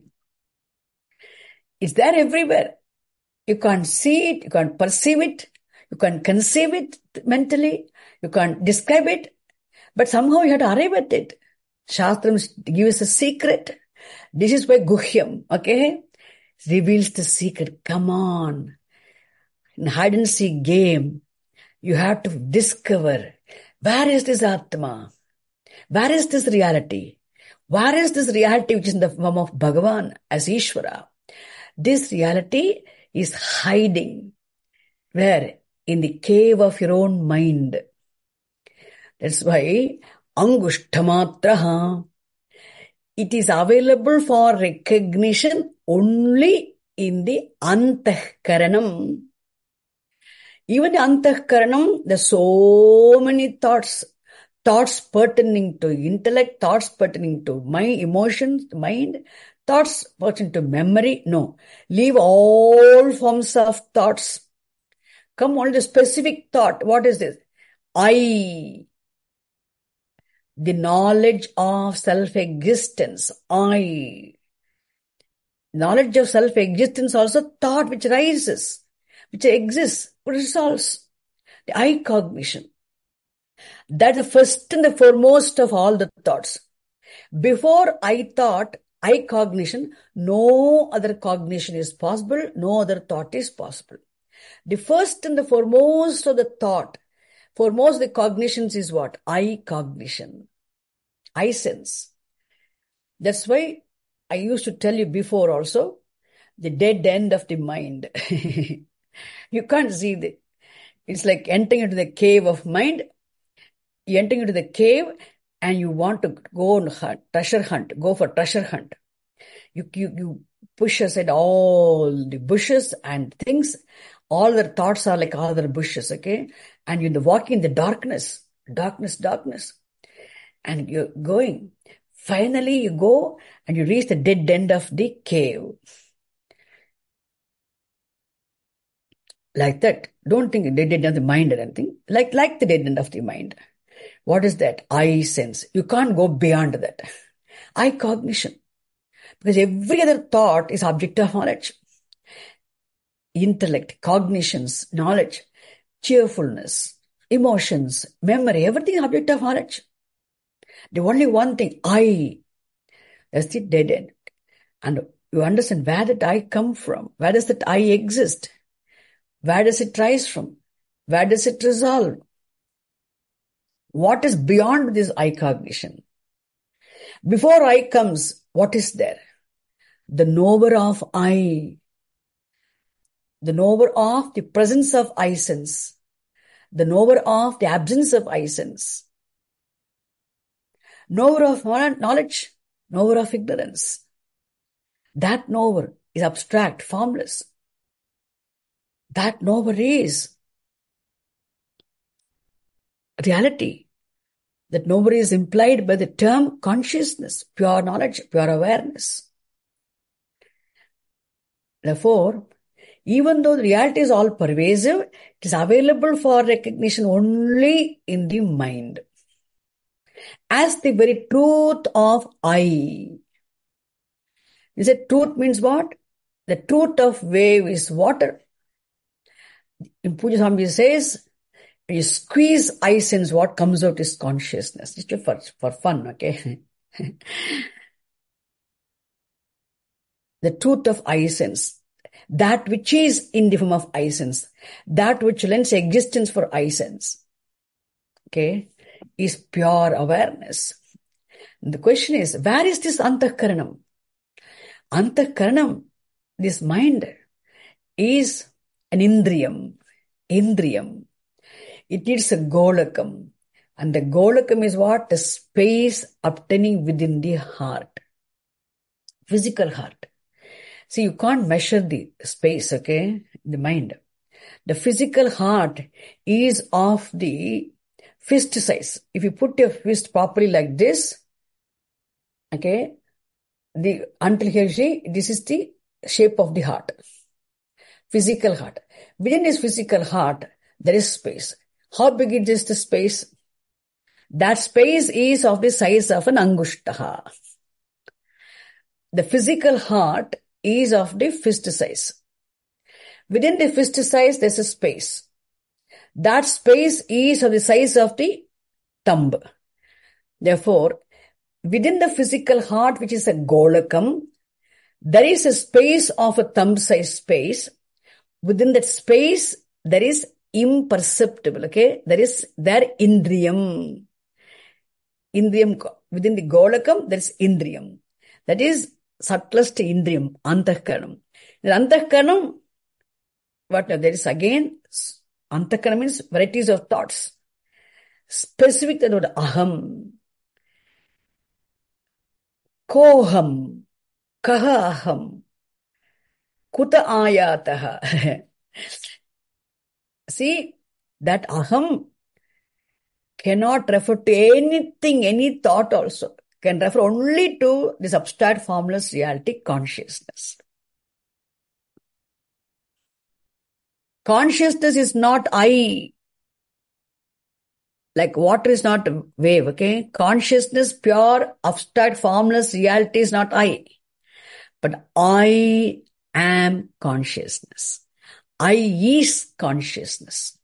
It's there everywhere. You can't see it, you can't perceive it, you can't conceive it mentally, you can't describe it, but somehow you have to arrive at it. Shastrams give us a secret. This is why Guhyam, okay, reveals the secret. Come on. In hide and seek game, you have to discover, where is this Atma? Where is this reality? Where is this reality which is in the form of Bhagavan as Ishvara? This reality is hiding. Where? In the cave of your own mind. That's why Angushthamatraha. It is available for recognition only in the Antahkaranam. Even the Antahkaranam, there's so many thoughts. Thoughts pertaining to intellect, thoughts pertaining to mind, emotions, mind, thoughts pertaining to memory. No. Leave all forms of thoughts. Come on to specific thought. What is this? I. The knowledge of self-existence. I. Knowledge of self-existence also thought which rises, which exists, which resolves. The I cognition. That's the first and the foremost of all the thoughts. Before I thought, I cognition, no other cognition is possible, no other thought is possible. The first and the foremost of the thought, foremost the cognitions is what? I cognition. I sense. That's why I used to tell you before also, the dead end of the mind. You can't see the, it's like entering into the cave of mind. You enter into the cave and you want to go on hunt, treasure hunt, go for treasure hunt. You, you, you push aside all the bushes and things. All their thoughts are like other bushes, okay? And you're walking in the darkness, darkness, darkness. And you're going. Finally, you go and you reach the dead end of the cave. Like that. Don't think the dead end of the mind or anything. Like, like the dead end of the mind. What is that? I sense. You can't go beyond that. I cognition. Because every other thought is object of knowledge. Intellect, cognitions, knowledge, cheerfulness, emotions, memory, everything is object of knowledge. The only one thing, I, that's the dead end. And you understand where that I come from. Where does that I exist? Where does it rise from? Where does it resolve? What is beyond this I cognition? Before I comes, what is there? The knower of I. The knower of the presence of I sense. The knower of the absence of I sense. Knower of knowledge, knower of ignorance. That knower is abstract, formless. That knower is reality. That knower is implied by the term consciousness, pure knowledge, pure awareness. Therefore, even though the reality is all pervasive, it is available for recognition only in the mind. As the very truth of I. You said truth means what? The truth of wave is water. In Puja Swami says, when you squeeze I sense, what comes out is consciousness. It's just for, for fun, okay? The truth of I sense. That which is in the form of I sense. That which lends existence for I sense. Okay? Is pure awareness. And the question is, where is this antakaranam? Antakaranam, this mind, is an indriyam. Indriyam. It needs a golakam. And the golakam is what? The space obtaining within the heart. Physical heart. See, you can't measure the space, okay? The mind. The physical heart is of the fist size. If you put your fist properly like this, okay, the until here, see, this is the shape of the heart. Physical heart. Within this physical heart, there is space. How big is the space? That space is of the size of an angushtaha. The physical heart is of the fist size. Within the fist size, there's a space. That space is of the size of the thumb. Therefore, within the physical heart, which is a golakam, there is a space of a thumb-sized space. Within that space, there is imperceptible, okay? There is there indriyam. Indriyam, within the golakam, there is indriyam. That is subtlest indriyam, antakaranam. The antakaranam, what now? There is again, antakaranam means varieties of thoughts. Specific the word aham, koham, kaha aham, kuta ayataha. See, that aham cannot refer to anything, any thought also. Can refer only to this abstract formless reality, consciousness. Consciousness is not I. Like water is not a wave, okay? Consciousness, pure, abstract, formless reality is not I. But I am consciousness. I is consciousness.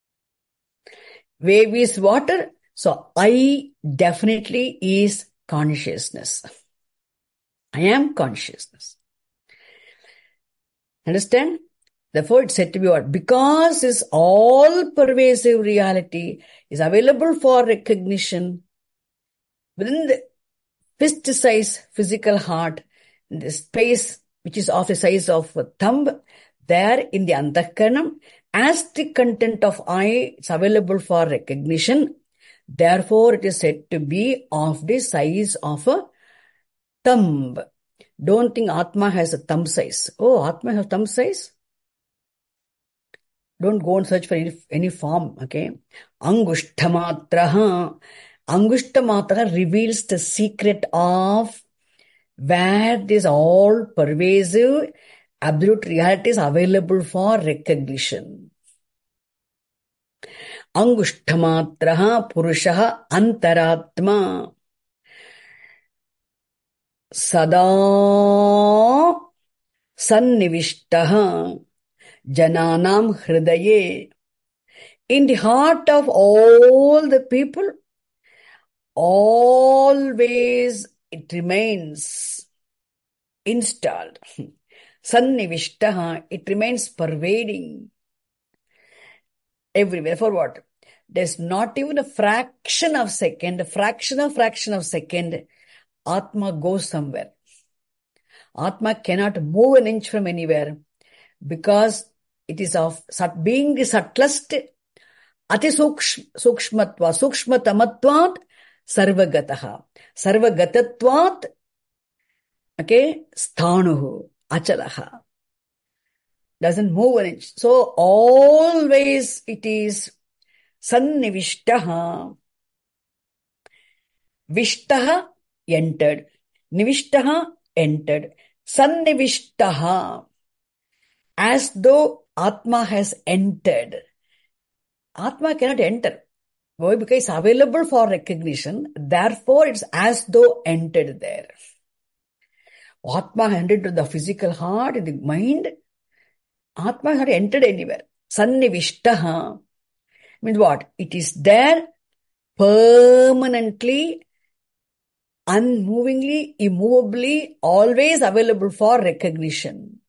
Wave is water, so I definitely is consciousness. I am consciousness. Understand? Therefore, it's said to be what? Because this all-pervasive reality is available for recognition within the fist-size physical heart, in the space which is of the size of a thumb, there in the antakaranam, as the content of I, it's available for recognition. Therefore, it is said to be of the size of a thumb. Don't think Atma has a thumb size. Oh, Atma has thumb size? Don't go and search for any, any form, okay? Angushthamatraha. Angushthamatraha reveals the secret of where this all pervasive absolute reality is available for recognition. Angushthamatraha purushaha antaratma sada sannivishtaha jananam hridaye. In the heart of all the people, always it remains installed. Sannivishtaha, it remains pervading everywhere. For what? There's not even a fraction of second, a fraction of fraction of second, Atma goes somewhere. Atma cannot move an inch from anywhere because it is of being the subtlest, ati sukshmatva, sukshmatamatvat, sarvagataha. Sarvagatatvat, okay, sthanuhu, achalaha. Doesn't move an inch. So always it is sannivishtaha. Vishtaha, entered. Nivishtaha, entered. Sannivishtaha. As though Atma has entered. Atma cannot enter. Why? Because it's available for recognition. Therefore, it's as though entered there. Atma entered to the physical heart, in the mind. Atma has not entered anywhere. Sannivishtaha means what? It is there permanently, unmovingly, immovably, always available for recognition.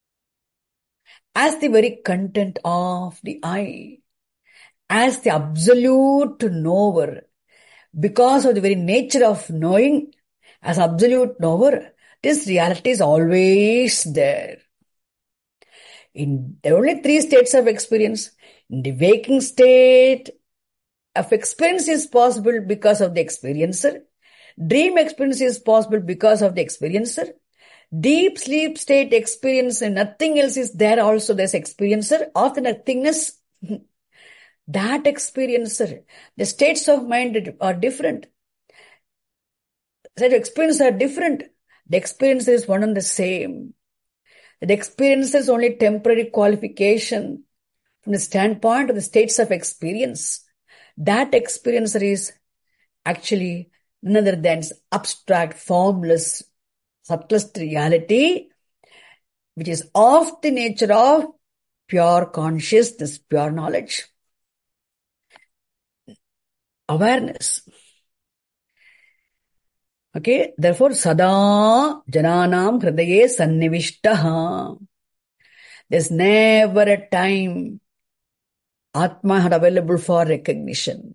As the very content of the I, as the absolute knower, because of the very nature of knowing, as absolute knower, this reality is always there. In there are only three states of experience. In the waking state of experience is possible because of the experiencer. Dream experience is possible because of the experiencer. Deep sleep state experience and nothing else is there also. There's experiencer of the nothingness. That experiencer. The states of mind are different. The experiences are different. The experiencer is one and the same. The experiencer is only temporary qualification from the standpoint of the states of experience. That experiencer is actually none other than abstract, formless, subtlest reality, which is of the nature of pure consciousness, pure knowledge, awareness. Okay, therefore, sada jananam hridaye sannivishtaha. There's never a time Atma had available for recognition.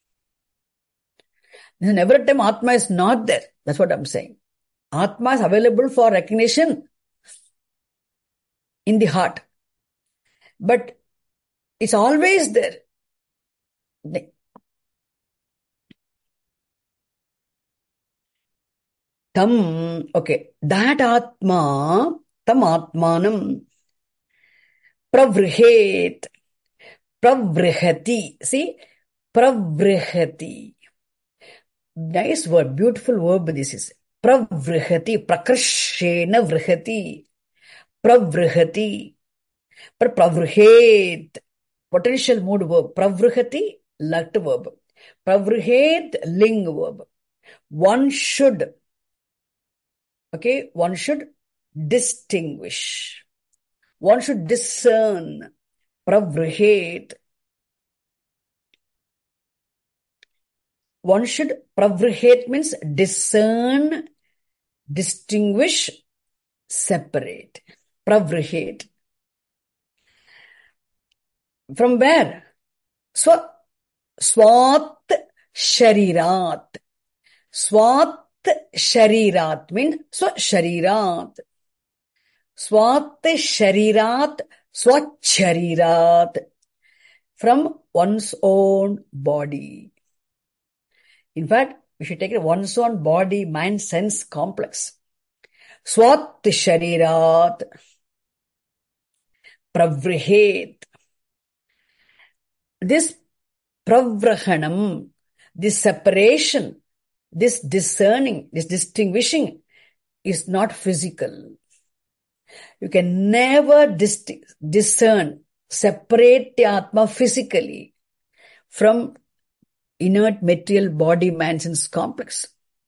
There's never a time Atma is not there. That's what I'm saying. Atma is available for recognition in the heart. But it's always there. Tam, okay, that Atma, tam Atmanam, pravrihet, pravrihati. See, pravrihati. Nice word, beautiful verb this is. Pravrihati, prakrshena vrihati, pravrihati, pravrihet, potential mood verb. Pravrihati, lat verb. Pravrihet, ling verb. One should, okay, one should distinguish. One should discern. Pravrihet. One should, pravrihet means discern, distinguish, separate. Pravrihet. From where? Swa, swat sharirat. Swat sharirat means swa sharirat. Swat sharirat, swat sharirat. From one's own body. In fact, we should take it one's own body, mind, sense complex. Swat sharirat pravrihet. This pravrahanam, this separation, this discerning, this distinguishing is not physical. You can never dis- discern, separate the Atma physically from inert material body man's complex.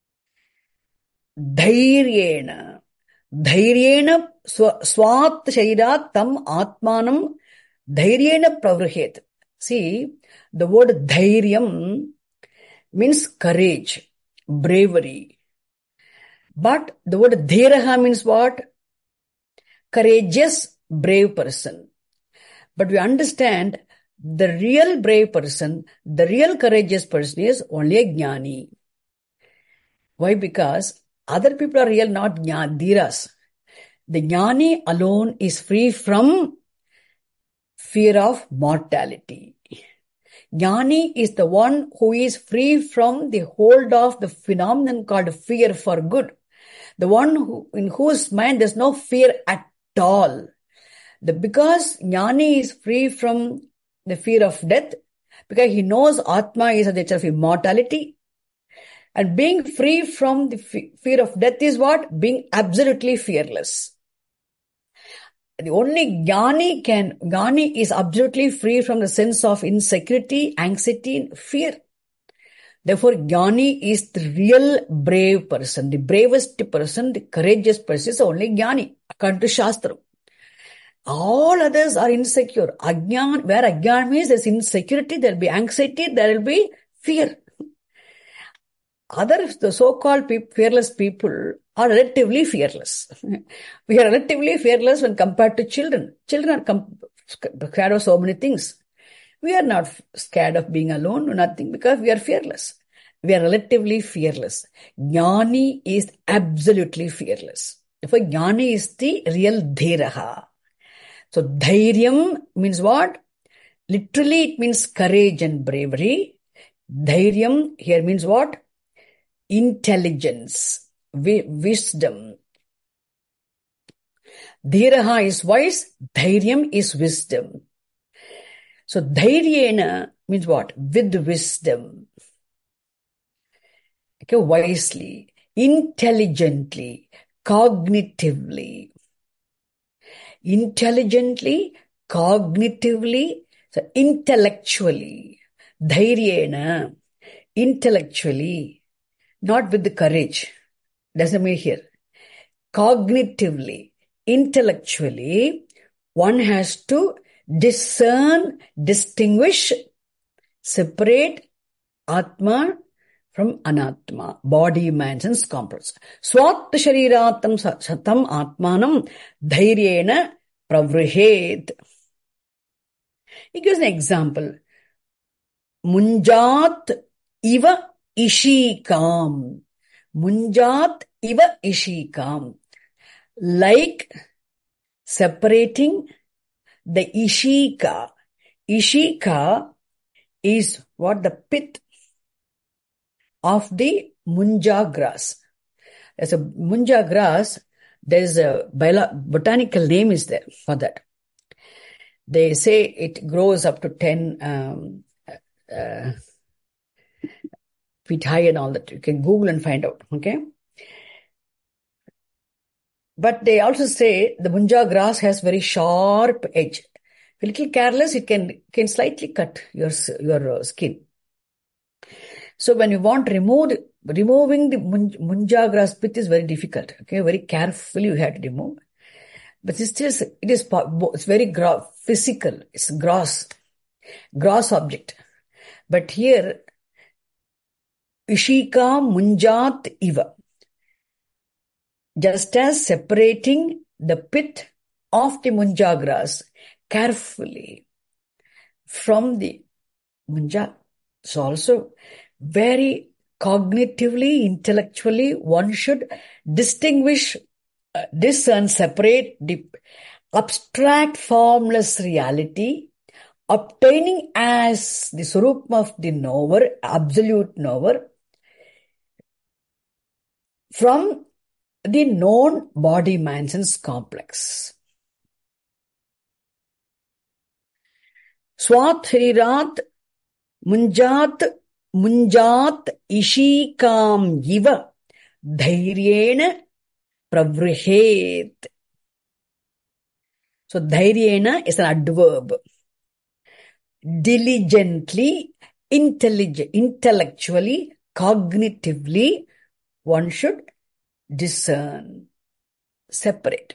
Dhairyena, dhairyena swat shairat tam atmanam dhairyena pravrihet. See, the word dhairyam means courage, bravery. But the word dhiraha means what? Courageous, brave person. But we understand the real brave person, the real courageous person is only a jnani. Why? Because other people are real, not dhiras. The jnani alone is free from fear of mortality. Jnani is the one who is free from the hold of the phenomenon called fear for good. The one who, in whose mind there's no fear at all. The, because Jnani is free from the fear of death, because he knows Atma is the nature of immortality. And being free from the fear of death is what? Being absolutely fearless. The only Jnani can, Jnani is absolutely free from the sense of insecurity, anxiety, and fear. Therefore, Jnani is the real brave person. The bravest person, the courageous person is only Jnani, according to Shastra. All others are insecure. Ajnan, where Ajnan means there's insecurity, there'll be anxiety, there'll be fear. Other, the so-called pe- fearless people are relatively fearless. We are relatively fearless when compared to children. Children are com- scared of so many things. We are not scared of being alone or nothing because we are fearless. We are relatively fearless. Jnani is absolutely fearless. Therefore, Jnani is the real dhiraha. So, dhairyam means what? Literally, it means courage and bravery. Dhairyam here means what? Intelligence, wi- wisdom. Dhiraha is wise, dhairyam is wisdom. So, dhairyena means what? With wisdom. Okay, wisely, intelligently, cognitively. Intelligently, cognitively, so intellectually. Dhairyena, intellectually, not with the courage. Doesn't mean here. Cognitively, intellectually, one has to discern, distinguish, separate Atma from Anatma, body, man's and complex. Swat shariratam satam atmanam dhairyena pravrihet. He gives an example. Munjat iva ishikam. Munjat iva ishikam. Like separating the ishika. Ishika is what? The pith of the munja grass. As a munja grass, there is a bio- botanical name is there for that. They say it grows up to ten um, uh, feet high and all that. You can Google and find out, okay? But they also say the munja grass has very sharp edge. If you're a little careless, it can, can slightly cut your, your skin. So when you want removed, removing the munja grass pith is very difficult. Okay, very carefully you have to remove. But it's still, it is, it's very gra- physical. It's gross, gross object. But here, ishika munjat iva. Just as separating the pith of the munja grass carefully from the munja. So also very cognitively, intellectually, one should distinguish, uh, discern, separate the abstract formless reality obtaining as the swarup of the knower, absolute knower, from the known body-mansense complex. Swathirirat munjat munjat ishikam iva dhairyena pravrihet. So dhairyena is an adverb. Diligently, intelligent, intellectually, cognitively, one should discern, separate.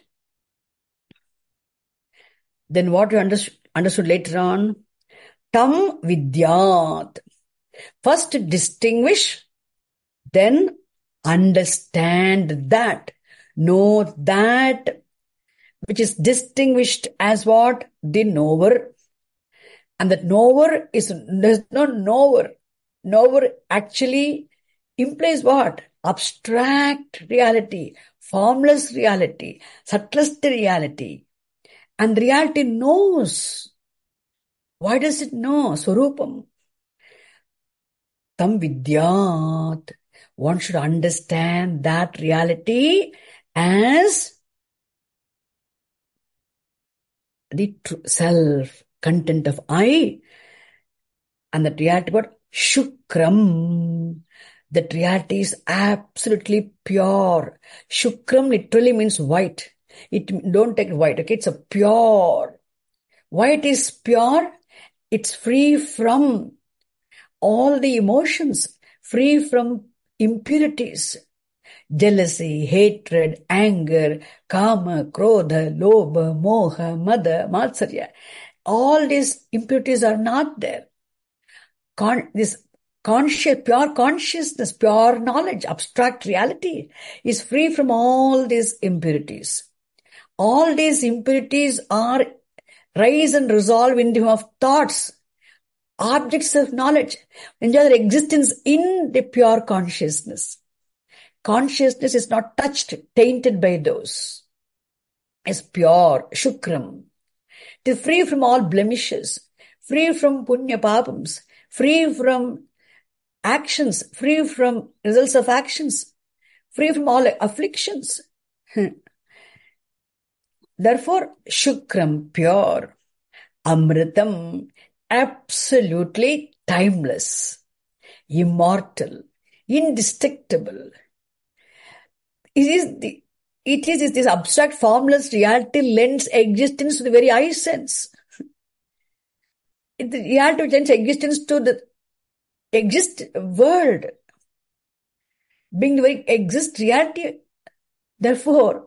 Then what we understood, understood later on? Tam vidyat. First distinguish, then understand that. Know that which is distinguished as what? The knower. And that knower is, there's no knower. Knower actually implies what? Abstract reality, formless reality, subtlest reality. And reality knows. Why does it know? Swarupam. Tam vidyat. One should understand that reality as the true self, content of I. And that reality what? Shukram. That reality is absolutely pure. Shukram literally means white. It don't take white, okay? It's a pure. White is pure. It's free from all the emotions, free from impurities, jealousy, hatred, anger, kama, krodha, lobha, moha, mada, matsarya. All these impurities are not there. Con- this conscious, pure consciousness, pure knowledge, abstract reality is free from all these impurities. All these impurities are rise and resolve in the form of thoughts, objects of knowledge, enjoy their existence in the pure consciousness. Consciousness is not touched, tainted by those. It's pure, shukram. It is free from all blemishes, free from punya papams, free from actions, free from results of actions, free from all afflictions. Therefore, shukram, pure, amritam, absolutely timeless, immortal, indestructible. It is the, it is, is this abstract formless reality lends existence to the very I sense. The reality lends existence to the exist world. Being the very exist reality, therefore,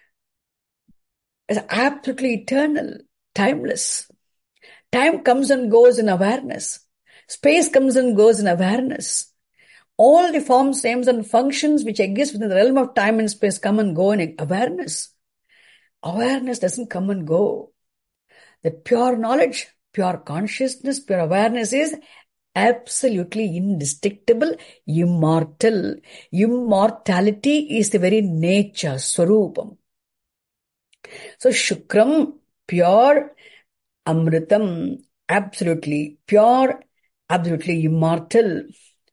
is absolutely eternal, timeless. Time comes and goes in awareness. Space comes and goes in awareness. All the forms, names, and functions which exist within the realm of time and space come and go in awareness. Awareness doesn't come and go. The pure knowledge, pure consciousness, pure awareness is absolutely indestructible, immortal. Immortality is the very nature, swarupam. So shukram, pure, amritam, absolutely pure, absolutely immortal.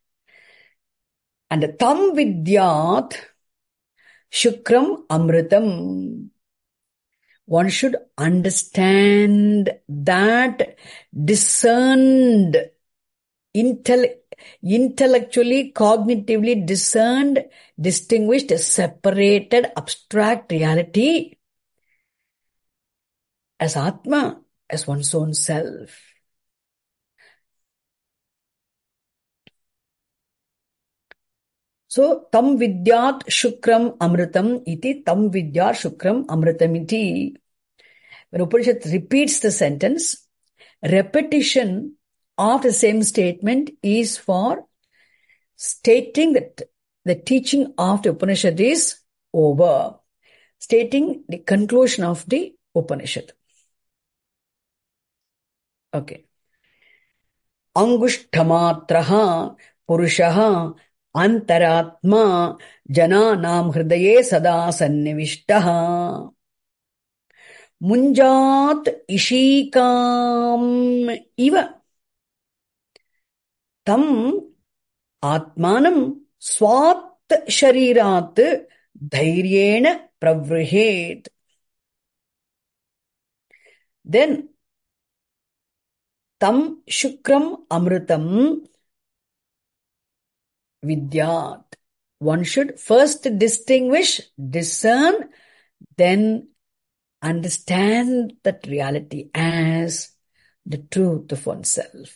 And tam vidyat, shukram, amritam. One should understand that discerned, intell- intellectually, cognitively discerned, distinguished, separated, abstract reality as Atma, as one's own self. So, tam vidyat shukram amritam iti, tam vidyat shukram amritam iti. When Upanishad repeats the sentence, repetition of the same statement is for stating that the teaching of the Upanishad is over, stating the conclusion of the Upanishad. Okay. Angushthamatraha purushaha antaratma jananam hridaye sada sannivishtaha munjat ishikam iva tam atmanam swat sharirat Dhairyena pravrihet. Then, tam shukram amritam vidyat. One should first distinguish, discern, then understand that reality as the truth of oneself.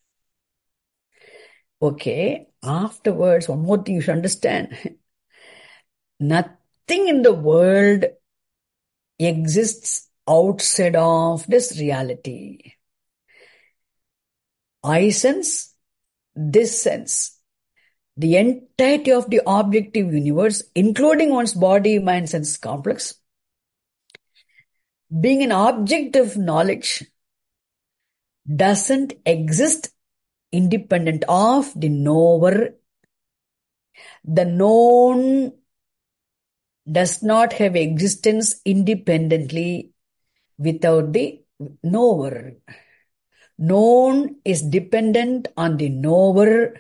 Okay, afterwards, one more thing you should understand. Nothing in the world exists outside of this reality. I sense, this sense, the entirety of the objective universe, including one's body, mind, sense complex, being an object of knowledge, doesn't exist independent of the knower. The known does not have existence independently without the knower. Known is dependent on the knower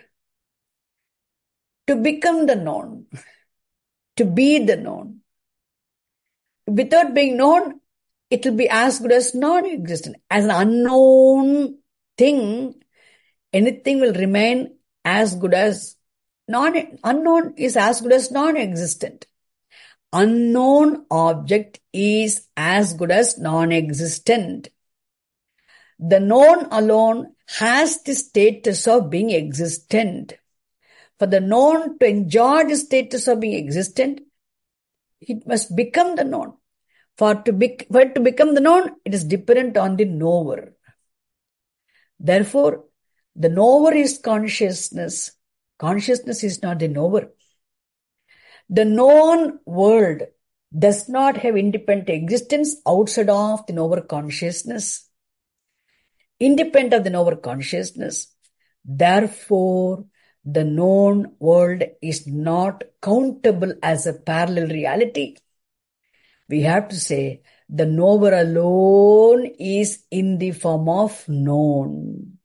to become the known, to be the known. Without being known, it will be as good as non-existent. As an unknown thing, anything will remain as good as non, unknown is as good as non-existent. Unknown object is as good as non-existent. The known alone has the status of being existent. For the known to enjoy the status of being existent, it must become the known. For, to be, for it to become the known, it is dependent on the knower. Therefore, the knower is consciousness. Consciousness is not the knower. The known world does not have independent existence outside of the knower consciousness. Independent of the knower consciousness. Therefore, the known world is not countable as a parallel reality. We have to say the knower alone is in the form of known.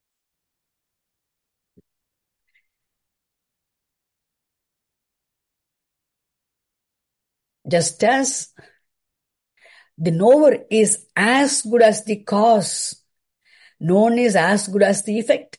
Just as the knower is as good as the cause, known is as good as the effect.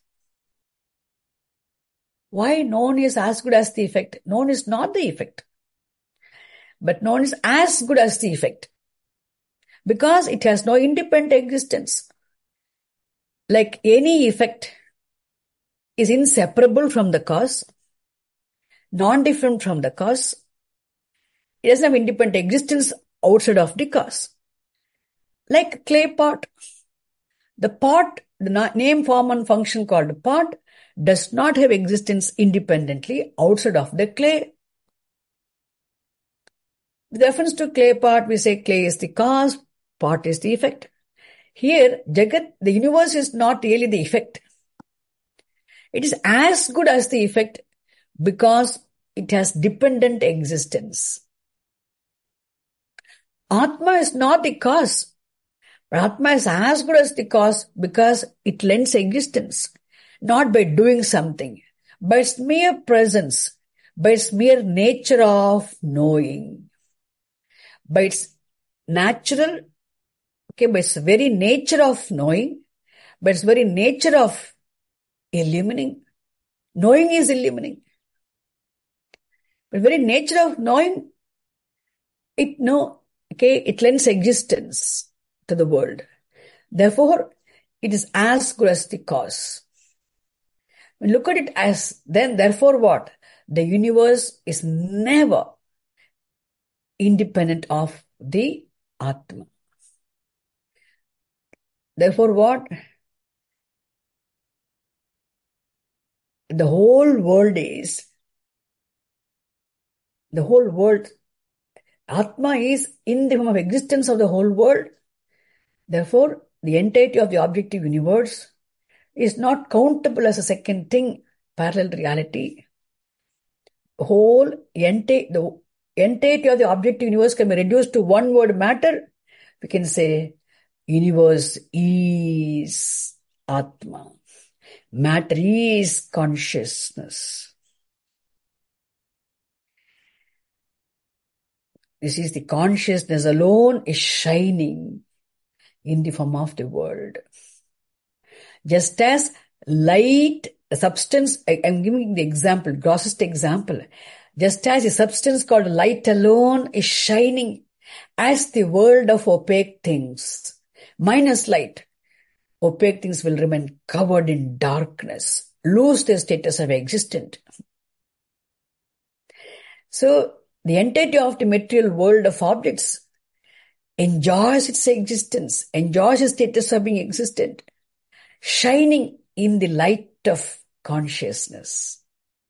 Why known is as good as the effect? Known is not the effect. But known is as good as the effect. Because it has no independent existence. Like any effect is inseparable from the cause, non-different from the cause. It doesn't have independent existence outside of the cause. Like clay pot. The pot, the name, form and function called pot, does not have existence independently outside of the clay. With reference to clay pot, we say clay is the cause, pot is the effect. Here, Jagat, the universe is not really the effect. It is as good as the effect because it has dependent existence. Atma is not the cause. But Atma is as good as the cause because it lends existence. Not by doing something, by its mere presence, by its mere nature of knowing, by its natural, okay, by its very nature of knowing, by its very nature of illumining. Knowing is illumining. By the very nature of knowing, it know, okay, it lends existence to the world. Therefore, it is as good as the cause. We look at it as, then therefore what? The universe is never independent of the Atma. Therefore what? The whole world is, the whole world, Atma is in the form of existence of the whole world. Therefore, the entirety of the objective universe is not countable as a second thing, parallel reality. The whole enti- the entirety of the objective universe can be reduced to one word, matter. We can say, universe is Atma. Matter is consciousness. this is the consciousness alone is shining in the form of the world. Just as light, the substance, I, I'm giving the example, grossest example. Just as a substance called light alone is shining as the world of opaque things, minus light, opaque things will remain covered in darkness, lose their status of existent. So, the entirety of the material world of objects enjoys its existence, enjoys its status of being existent, shining in the light of consciousness.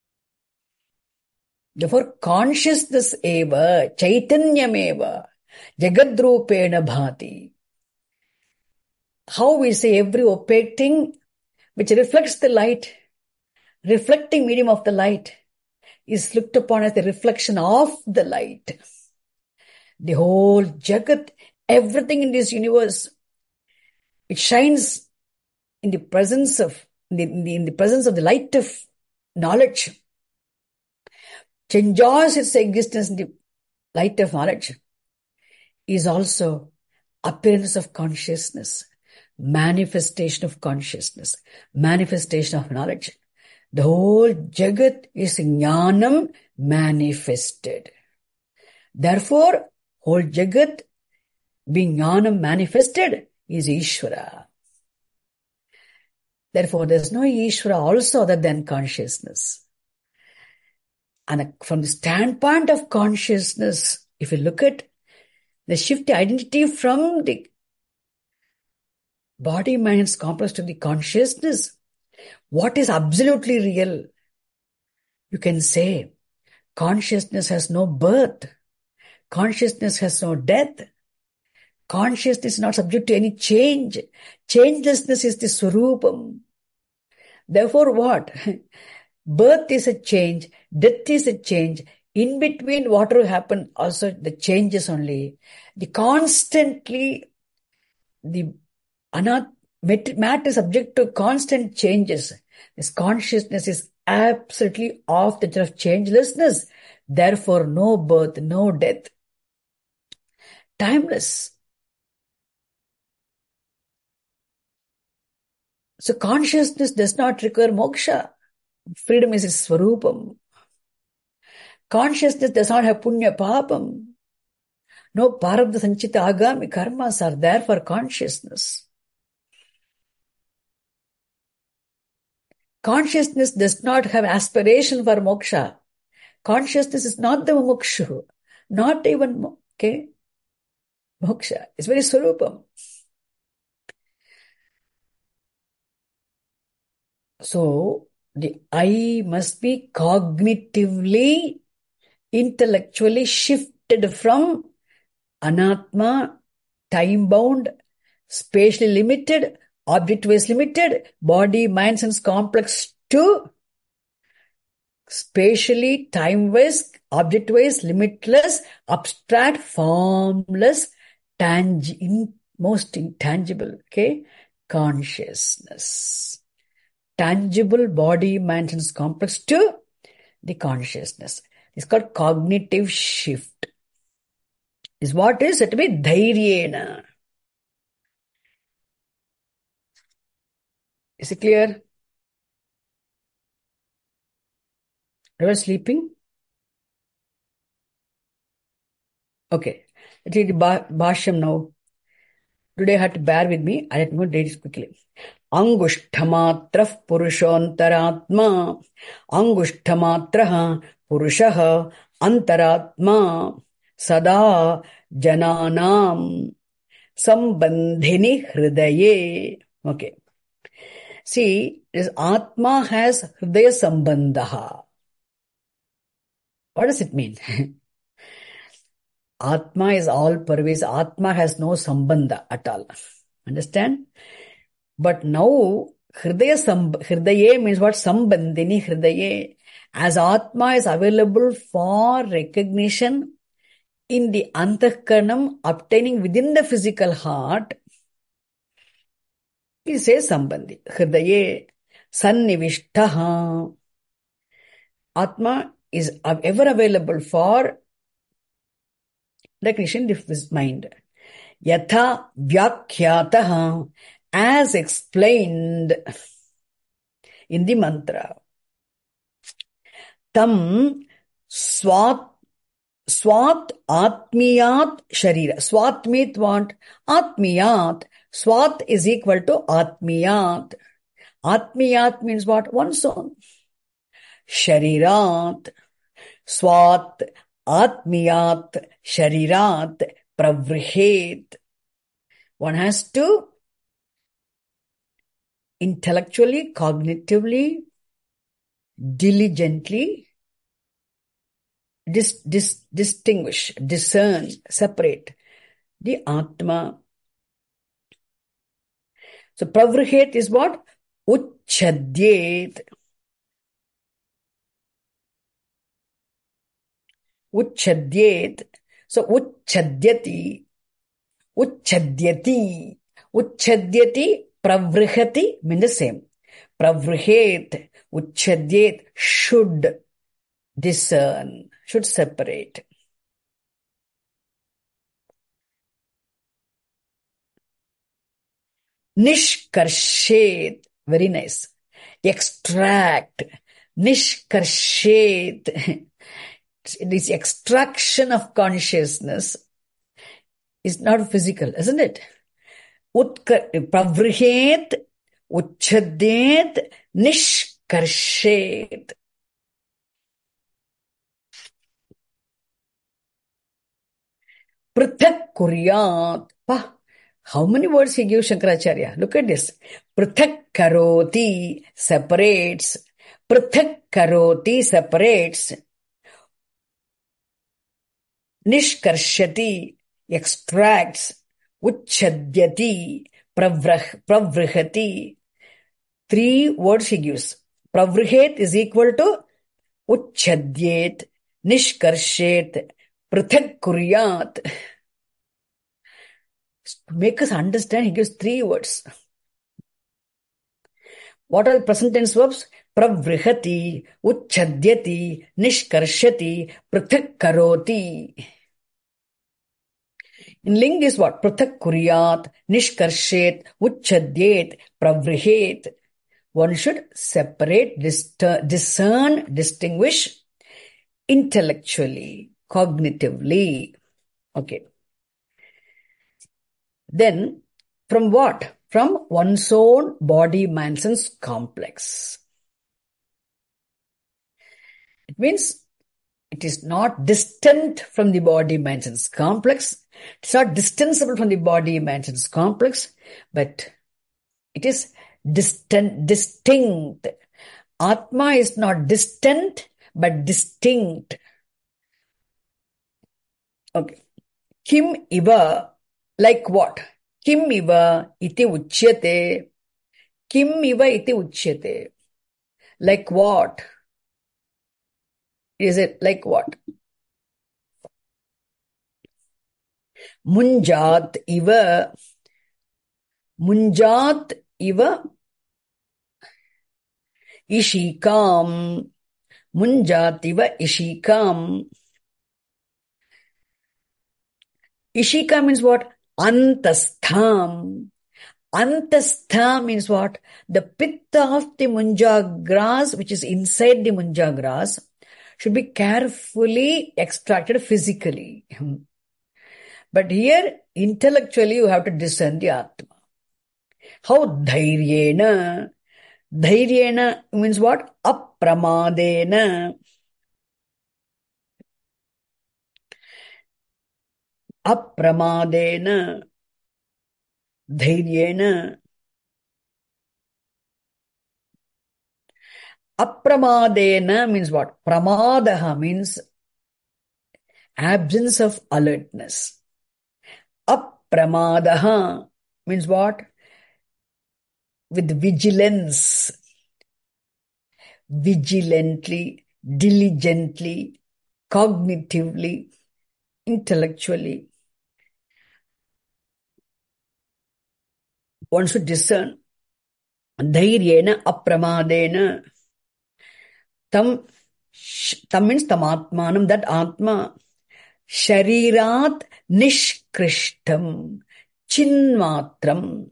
Therefore, consciousness eva, chaitanyam eva, jagadrupena bhati. How we say every opaque thing which reflects the light, reflecting medium of the light, is looked upon as the reflection of the light. The whole Jagat, everything in this universe, it shines in the presence of, in the, in the, in the presence of the light of knowledge, which enjoys its existence in the light of knowledge, is also appearance of consciousness, manifestation of consciousness, manifestation of knowledge. The whole Jagat is Jnanam manifested. Therefore, whole Jagat being Jnanam manifested is Ishvara. Therefore, there is no Ishvara also other than consciousness. And from the standpoint of consciousness, if you look at the shift identity from the body-mind's complex to the consciousness, what is absolutely real? You can say, consciousness has no birth. Consciousness has no death. Consciousness is not subject to any change. Changelessness is the Swarupam. Therefore what? Birth is a change. Death is a change. In between whatever happened, also the changes only. The constantly, the anat matter is subject to constant changes. This consciousness is absolutely of the of changelessness. Therefore, no birth, no death. Timeless. So consciousness does not require moksha. Freedom is its swarupam. Consciousness does not have punya papam. No parabdha sanchita agami karmas are there for consciousness. Consciousness does not have aspiration for moksha. Consciousness is not the mukshu, not even, okay, moksha. It's very swarupam. So, the I must be cognitively, intellectually shifted from anatma, time-bound, spatially limited, object-wise limited, body, mind, sense complex to spatially, time-wise, object-wise, limitless, abstract, formless, tangi- most intangible, okay, consciousness. Tangible body, mind, sense complex to the consciousness. It's called cognitive shift. Is what is it to be dhairyena. Is it clear? Ever sleeping? Okay. Let's read the Bhashyam now. Today I have to bear with me. I have to read it quickly. Angushthamatrah purushantaratma. Angushthamatrah purushah antaratma. Sada jananam sambandhini hridaye. Okay. See, this Atma has hridaya sambandha. What does it mean? Atma is all pervasive. Atma has no sambandha at all. Understand? But now, hridaya sambandha, hridaye means what? Sambandhini hridaye. As Atma is available for recognition in the antahkaranam obtaining within the physical heart, we say sambandhi. Hridaye sannivishtaha. Atma is ever available for recognition of his mind. Yatha vyakhyataha, as explained in the mantra. Tam swat swat atmiyat sharira. Swat means what? Atmiyat. Swat is equal to atmiyat. Atmiyat means what? One's own. Sharirat. Swat atmiyat sharirat pravrihet. One has to intellectually, cognitively, diligently dis, dis, distinguish, discern, separate the Atma. So pravrihet is what? Uchchadyet. Uchchadyet. So uchchadyati. Uchchadyati. Uchchadyati, pravrihati mean the same. Pravrihet, uchchadyet, should discern, should separate. Nishkarshet, very nice. Extract. Nishkarshet. It is extraction of consciousness. It's not physical, isn't it? Utkar, pravrihet, uchchadyet, nishkarshet. Prithak kuryat. How many words he gives Shankaracharya? Look at this. Prithak karoti, separates. Prithak karoti, separates. Nishkarshati, extracts. Uchchadyati, pravrah, pravrihati. Three words he gives. Pravrihet is equal to uchchadyet, nishkarshet, prithak kuryat. To make us understand, he gives three words. What are the present tense verbs? Pravrihati, uchchadyati, nishkarshati, prithak karoti. In Ling is what? Prithak kuryat, nishkarshet, uchchadyet, pravrihet. One should separate, discern, distinguish intellectually, cognitively. Okay. Then, from what? From one's own body-Manson's complex. It means it is not distant from the body-Manson's complex. It's not distanceable from the body-Manson's complex, but it is distant, distinct. Atma is not distant, but distinct. Okay. Kim iva, like what? Kim iva iti uchyate. Kim iva iti uchyate. Like what? Is it like what? Munjat iva. Munjat iva ishikam. Munjat iva ishikam. Ishika means what? Antastham. Antastha means what? The pitta of the munja grass, which is inside the munja grass, should be carefully extracted physically. But here, intellectually, you have to discern the Atma. How dhairyena? Dhairyena means what? Apramadena. Apramadena. Dhairyena. Apramadena means what? Pramadaha means absence of alertness. Apramadaha means what? With vigilance. Vigilantly, diligently, cognitively, intellectually. One should discern. Dhairyena apramadena. Tam, tam means tam atmanam, that atma. Sharirat Nishkrishtam Chinmatram.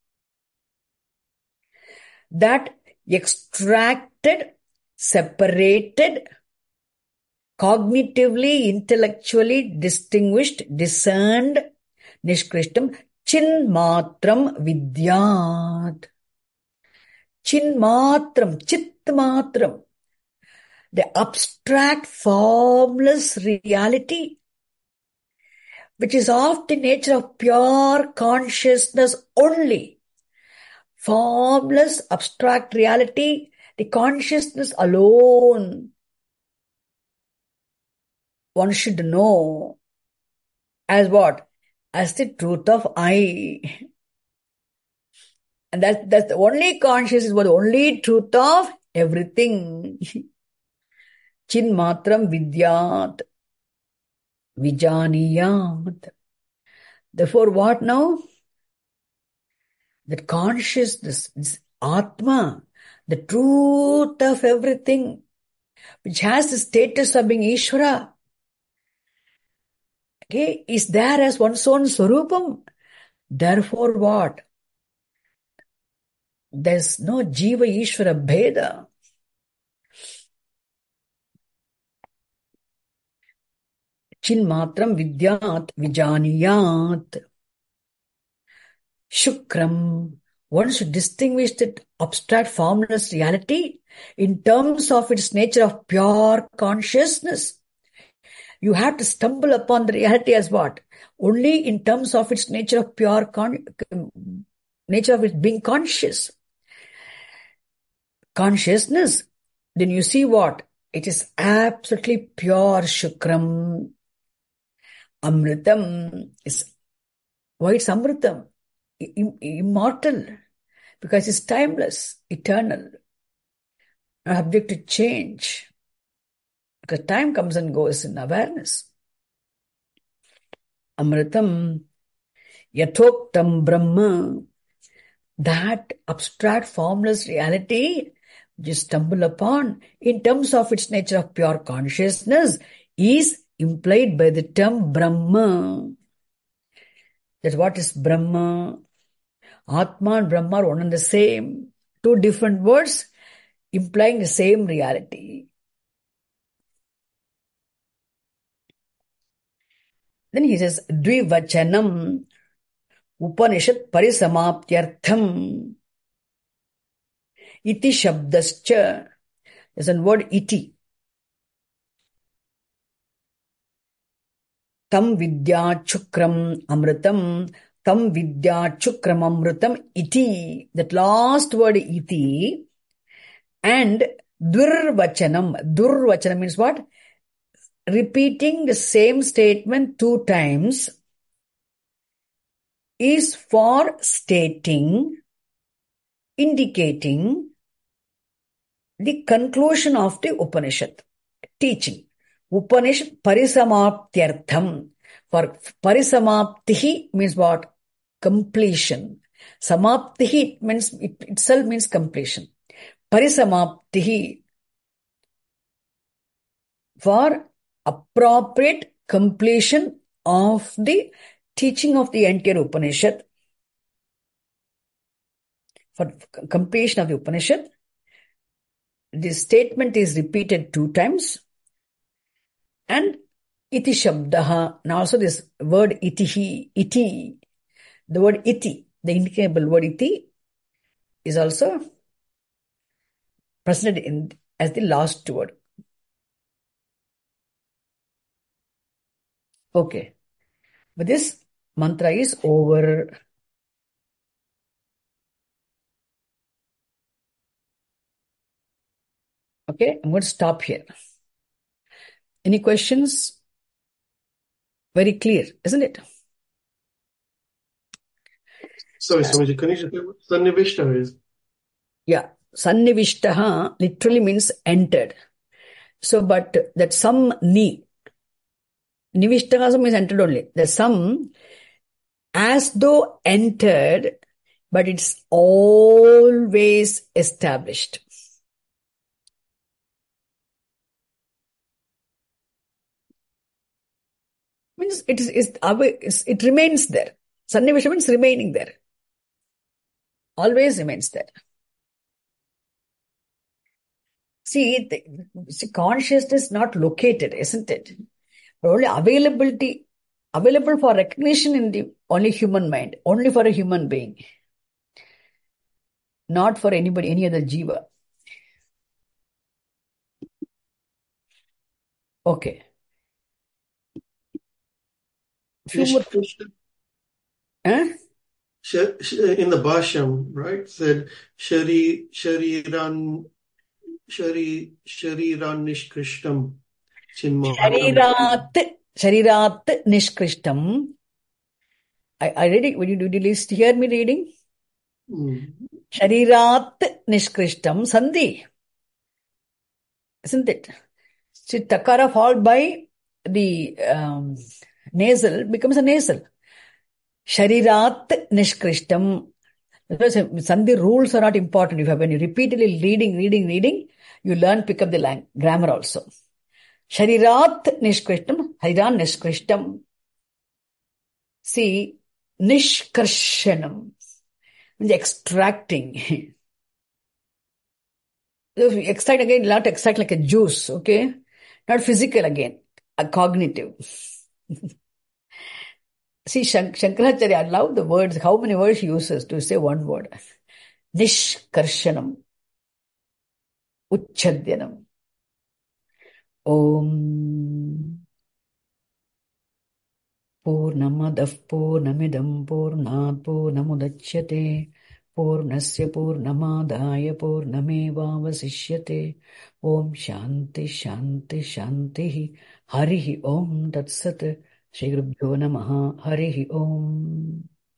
That extracted, separated, cognitively, intellectually distinguished, discerned, Nishkrishtam, Chinmatram Vidyat. Chinmatram, Chitmatram. The abstract, formless reality, which is of the nature of pure consciousness only. Formless, abstract reality, the consciousness alone. One should know as what? As the truth of I. And that, that's the only consciousness, was the only truth of everything. Chinmatram Vidyat. Vijaniyat. Therefore, what now? That consciousness, this Atma, the truth of everything, which has the status of being Ishvara, okay, is there as one's own Swarupam. Therefore, what? There's no Jiva Ishvara Bheda. Chinmatram Vidyat Vijaniyat. Shukram. One should distinguish that abstract formless reality in terms of its nature of pure consciousness. You have to stumble upon the reality as what? Only in terms of its nature of pure con- nature of it being conscious. Consciousness. Then you see what? It is absolutely pure Shukram. Amritam is, why it's Amritam? Im- immortal. Because it's timeless, eternal, not subject to change. Because time comes and goes in awareness. Amritam, Yathoktam Brahma, that abstract formless reality which you stumble upon in terms of its nature of pure consciousness is implied by the term Brahma. That's what is Brahma. Atma and Brahma are one and the same. Two different words implying the same reality. Then he says, Dvivachanam Upanishad Parisamaptyartham Iti Shabdascha. There's a word iti. Tam Vidya Chukram Amritam. Tam Vidya Chukram Amritam iti. That last word iti. And Durvachanam. Durvachanam means what? Repeating the same statement two times is for stating, indicating the conclusion of the Upanishad, teaching. Upanishad Parisamaptyartham. For Parisamaptihi means what? Completion. Samaptihi means, it itself means completion. Parisamaptihi, for appropriate completion of the teaching of the entire Upanishad. For completion of the Upanishad, this statement is repeated two times. And iti shabdaha, and also this word itihi, iti, the word iti, the indicable word iti, is also presented in as the last word. Okay. But this mantra is over. Okay, I'm going to stop here. Any questions? Very clear, isn't it? Sorry, Swamiji, can you just say what Sannivishta is? Yeah, Sannivishtaha literally means entered. So, but that some ni, Nivishtaha also means entered only. The some as though entered, but it's always established. means it is, is, is it remains there. Sannivisha means remaining there. Always remains there. See, the, see, consciousness is not located, isn't it? But only availability, available for recognition in the only human mind, only for a human being, not for anybody, any other jiva. Okay. Few more. Huh? In the Bhashyam, right, said Shari Shariran Shari Shariran Nishkrishtam Chinmahatam. Sharirat Sharirat Nishkrishtam. I, I read it. Would you, did you list, hear me reading? Mm. Sharirat Nishkrishtam Sandhi. Isn't it? See, takara followed by the um, nasal becomes a nasal. Sharirat Nishkrishtam. Sandhi rules are not important. If you have when you repeatedly reading, reading, reading, you learn, pick up the lang- grammar also. Sharirat Nishkrishtam, Hariran Nishkrishtam. See, Nishkarshanam means extracting. Extract again, not extract like a juice, okay? Not physical again, a cognitive. See, Shank- Shankaracharya, I love the words, how many words he uses to say one word. Nishkarshanam. Uchchadyanam. Om. Purnamadav Purnamidam Purnat Purnamudachyate. Purnasya Purnamadaya Purnamevavasishyate. Om Shanti Shanti Shanti. Harihi Om Tat Sat. Shri Gurubhyo Namaha. Harihi Om.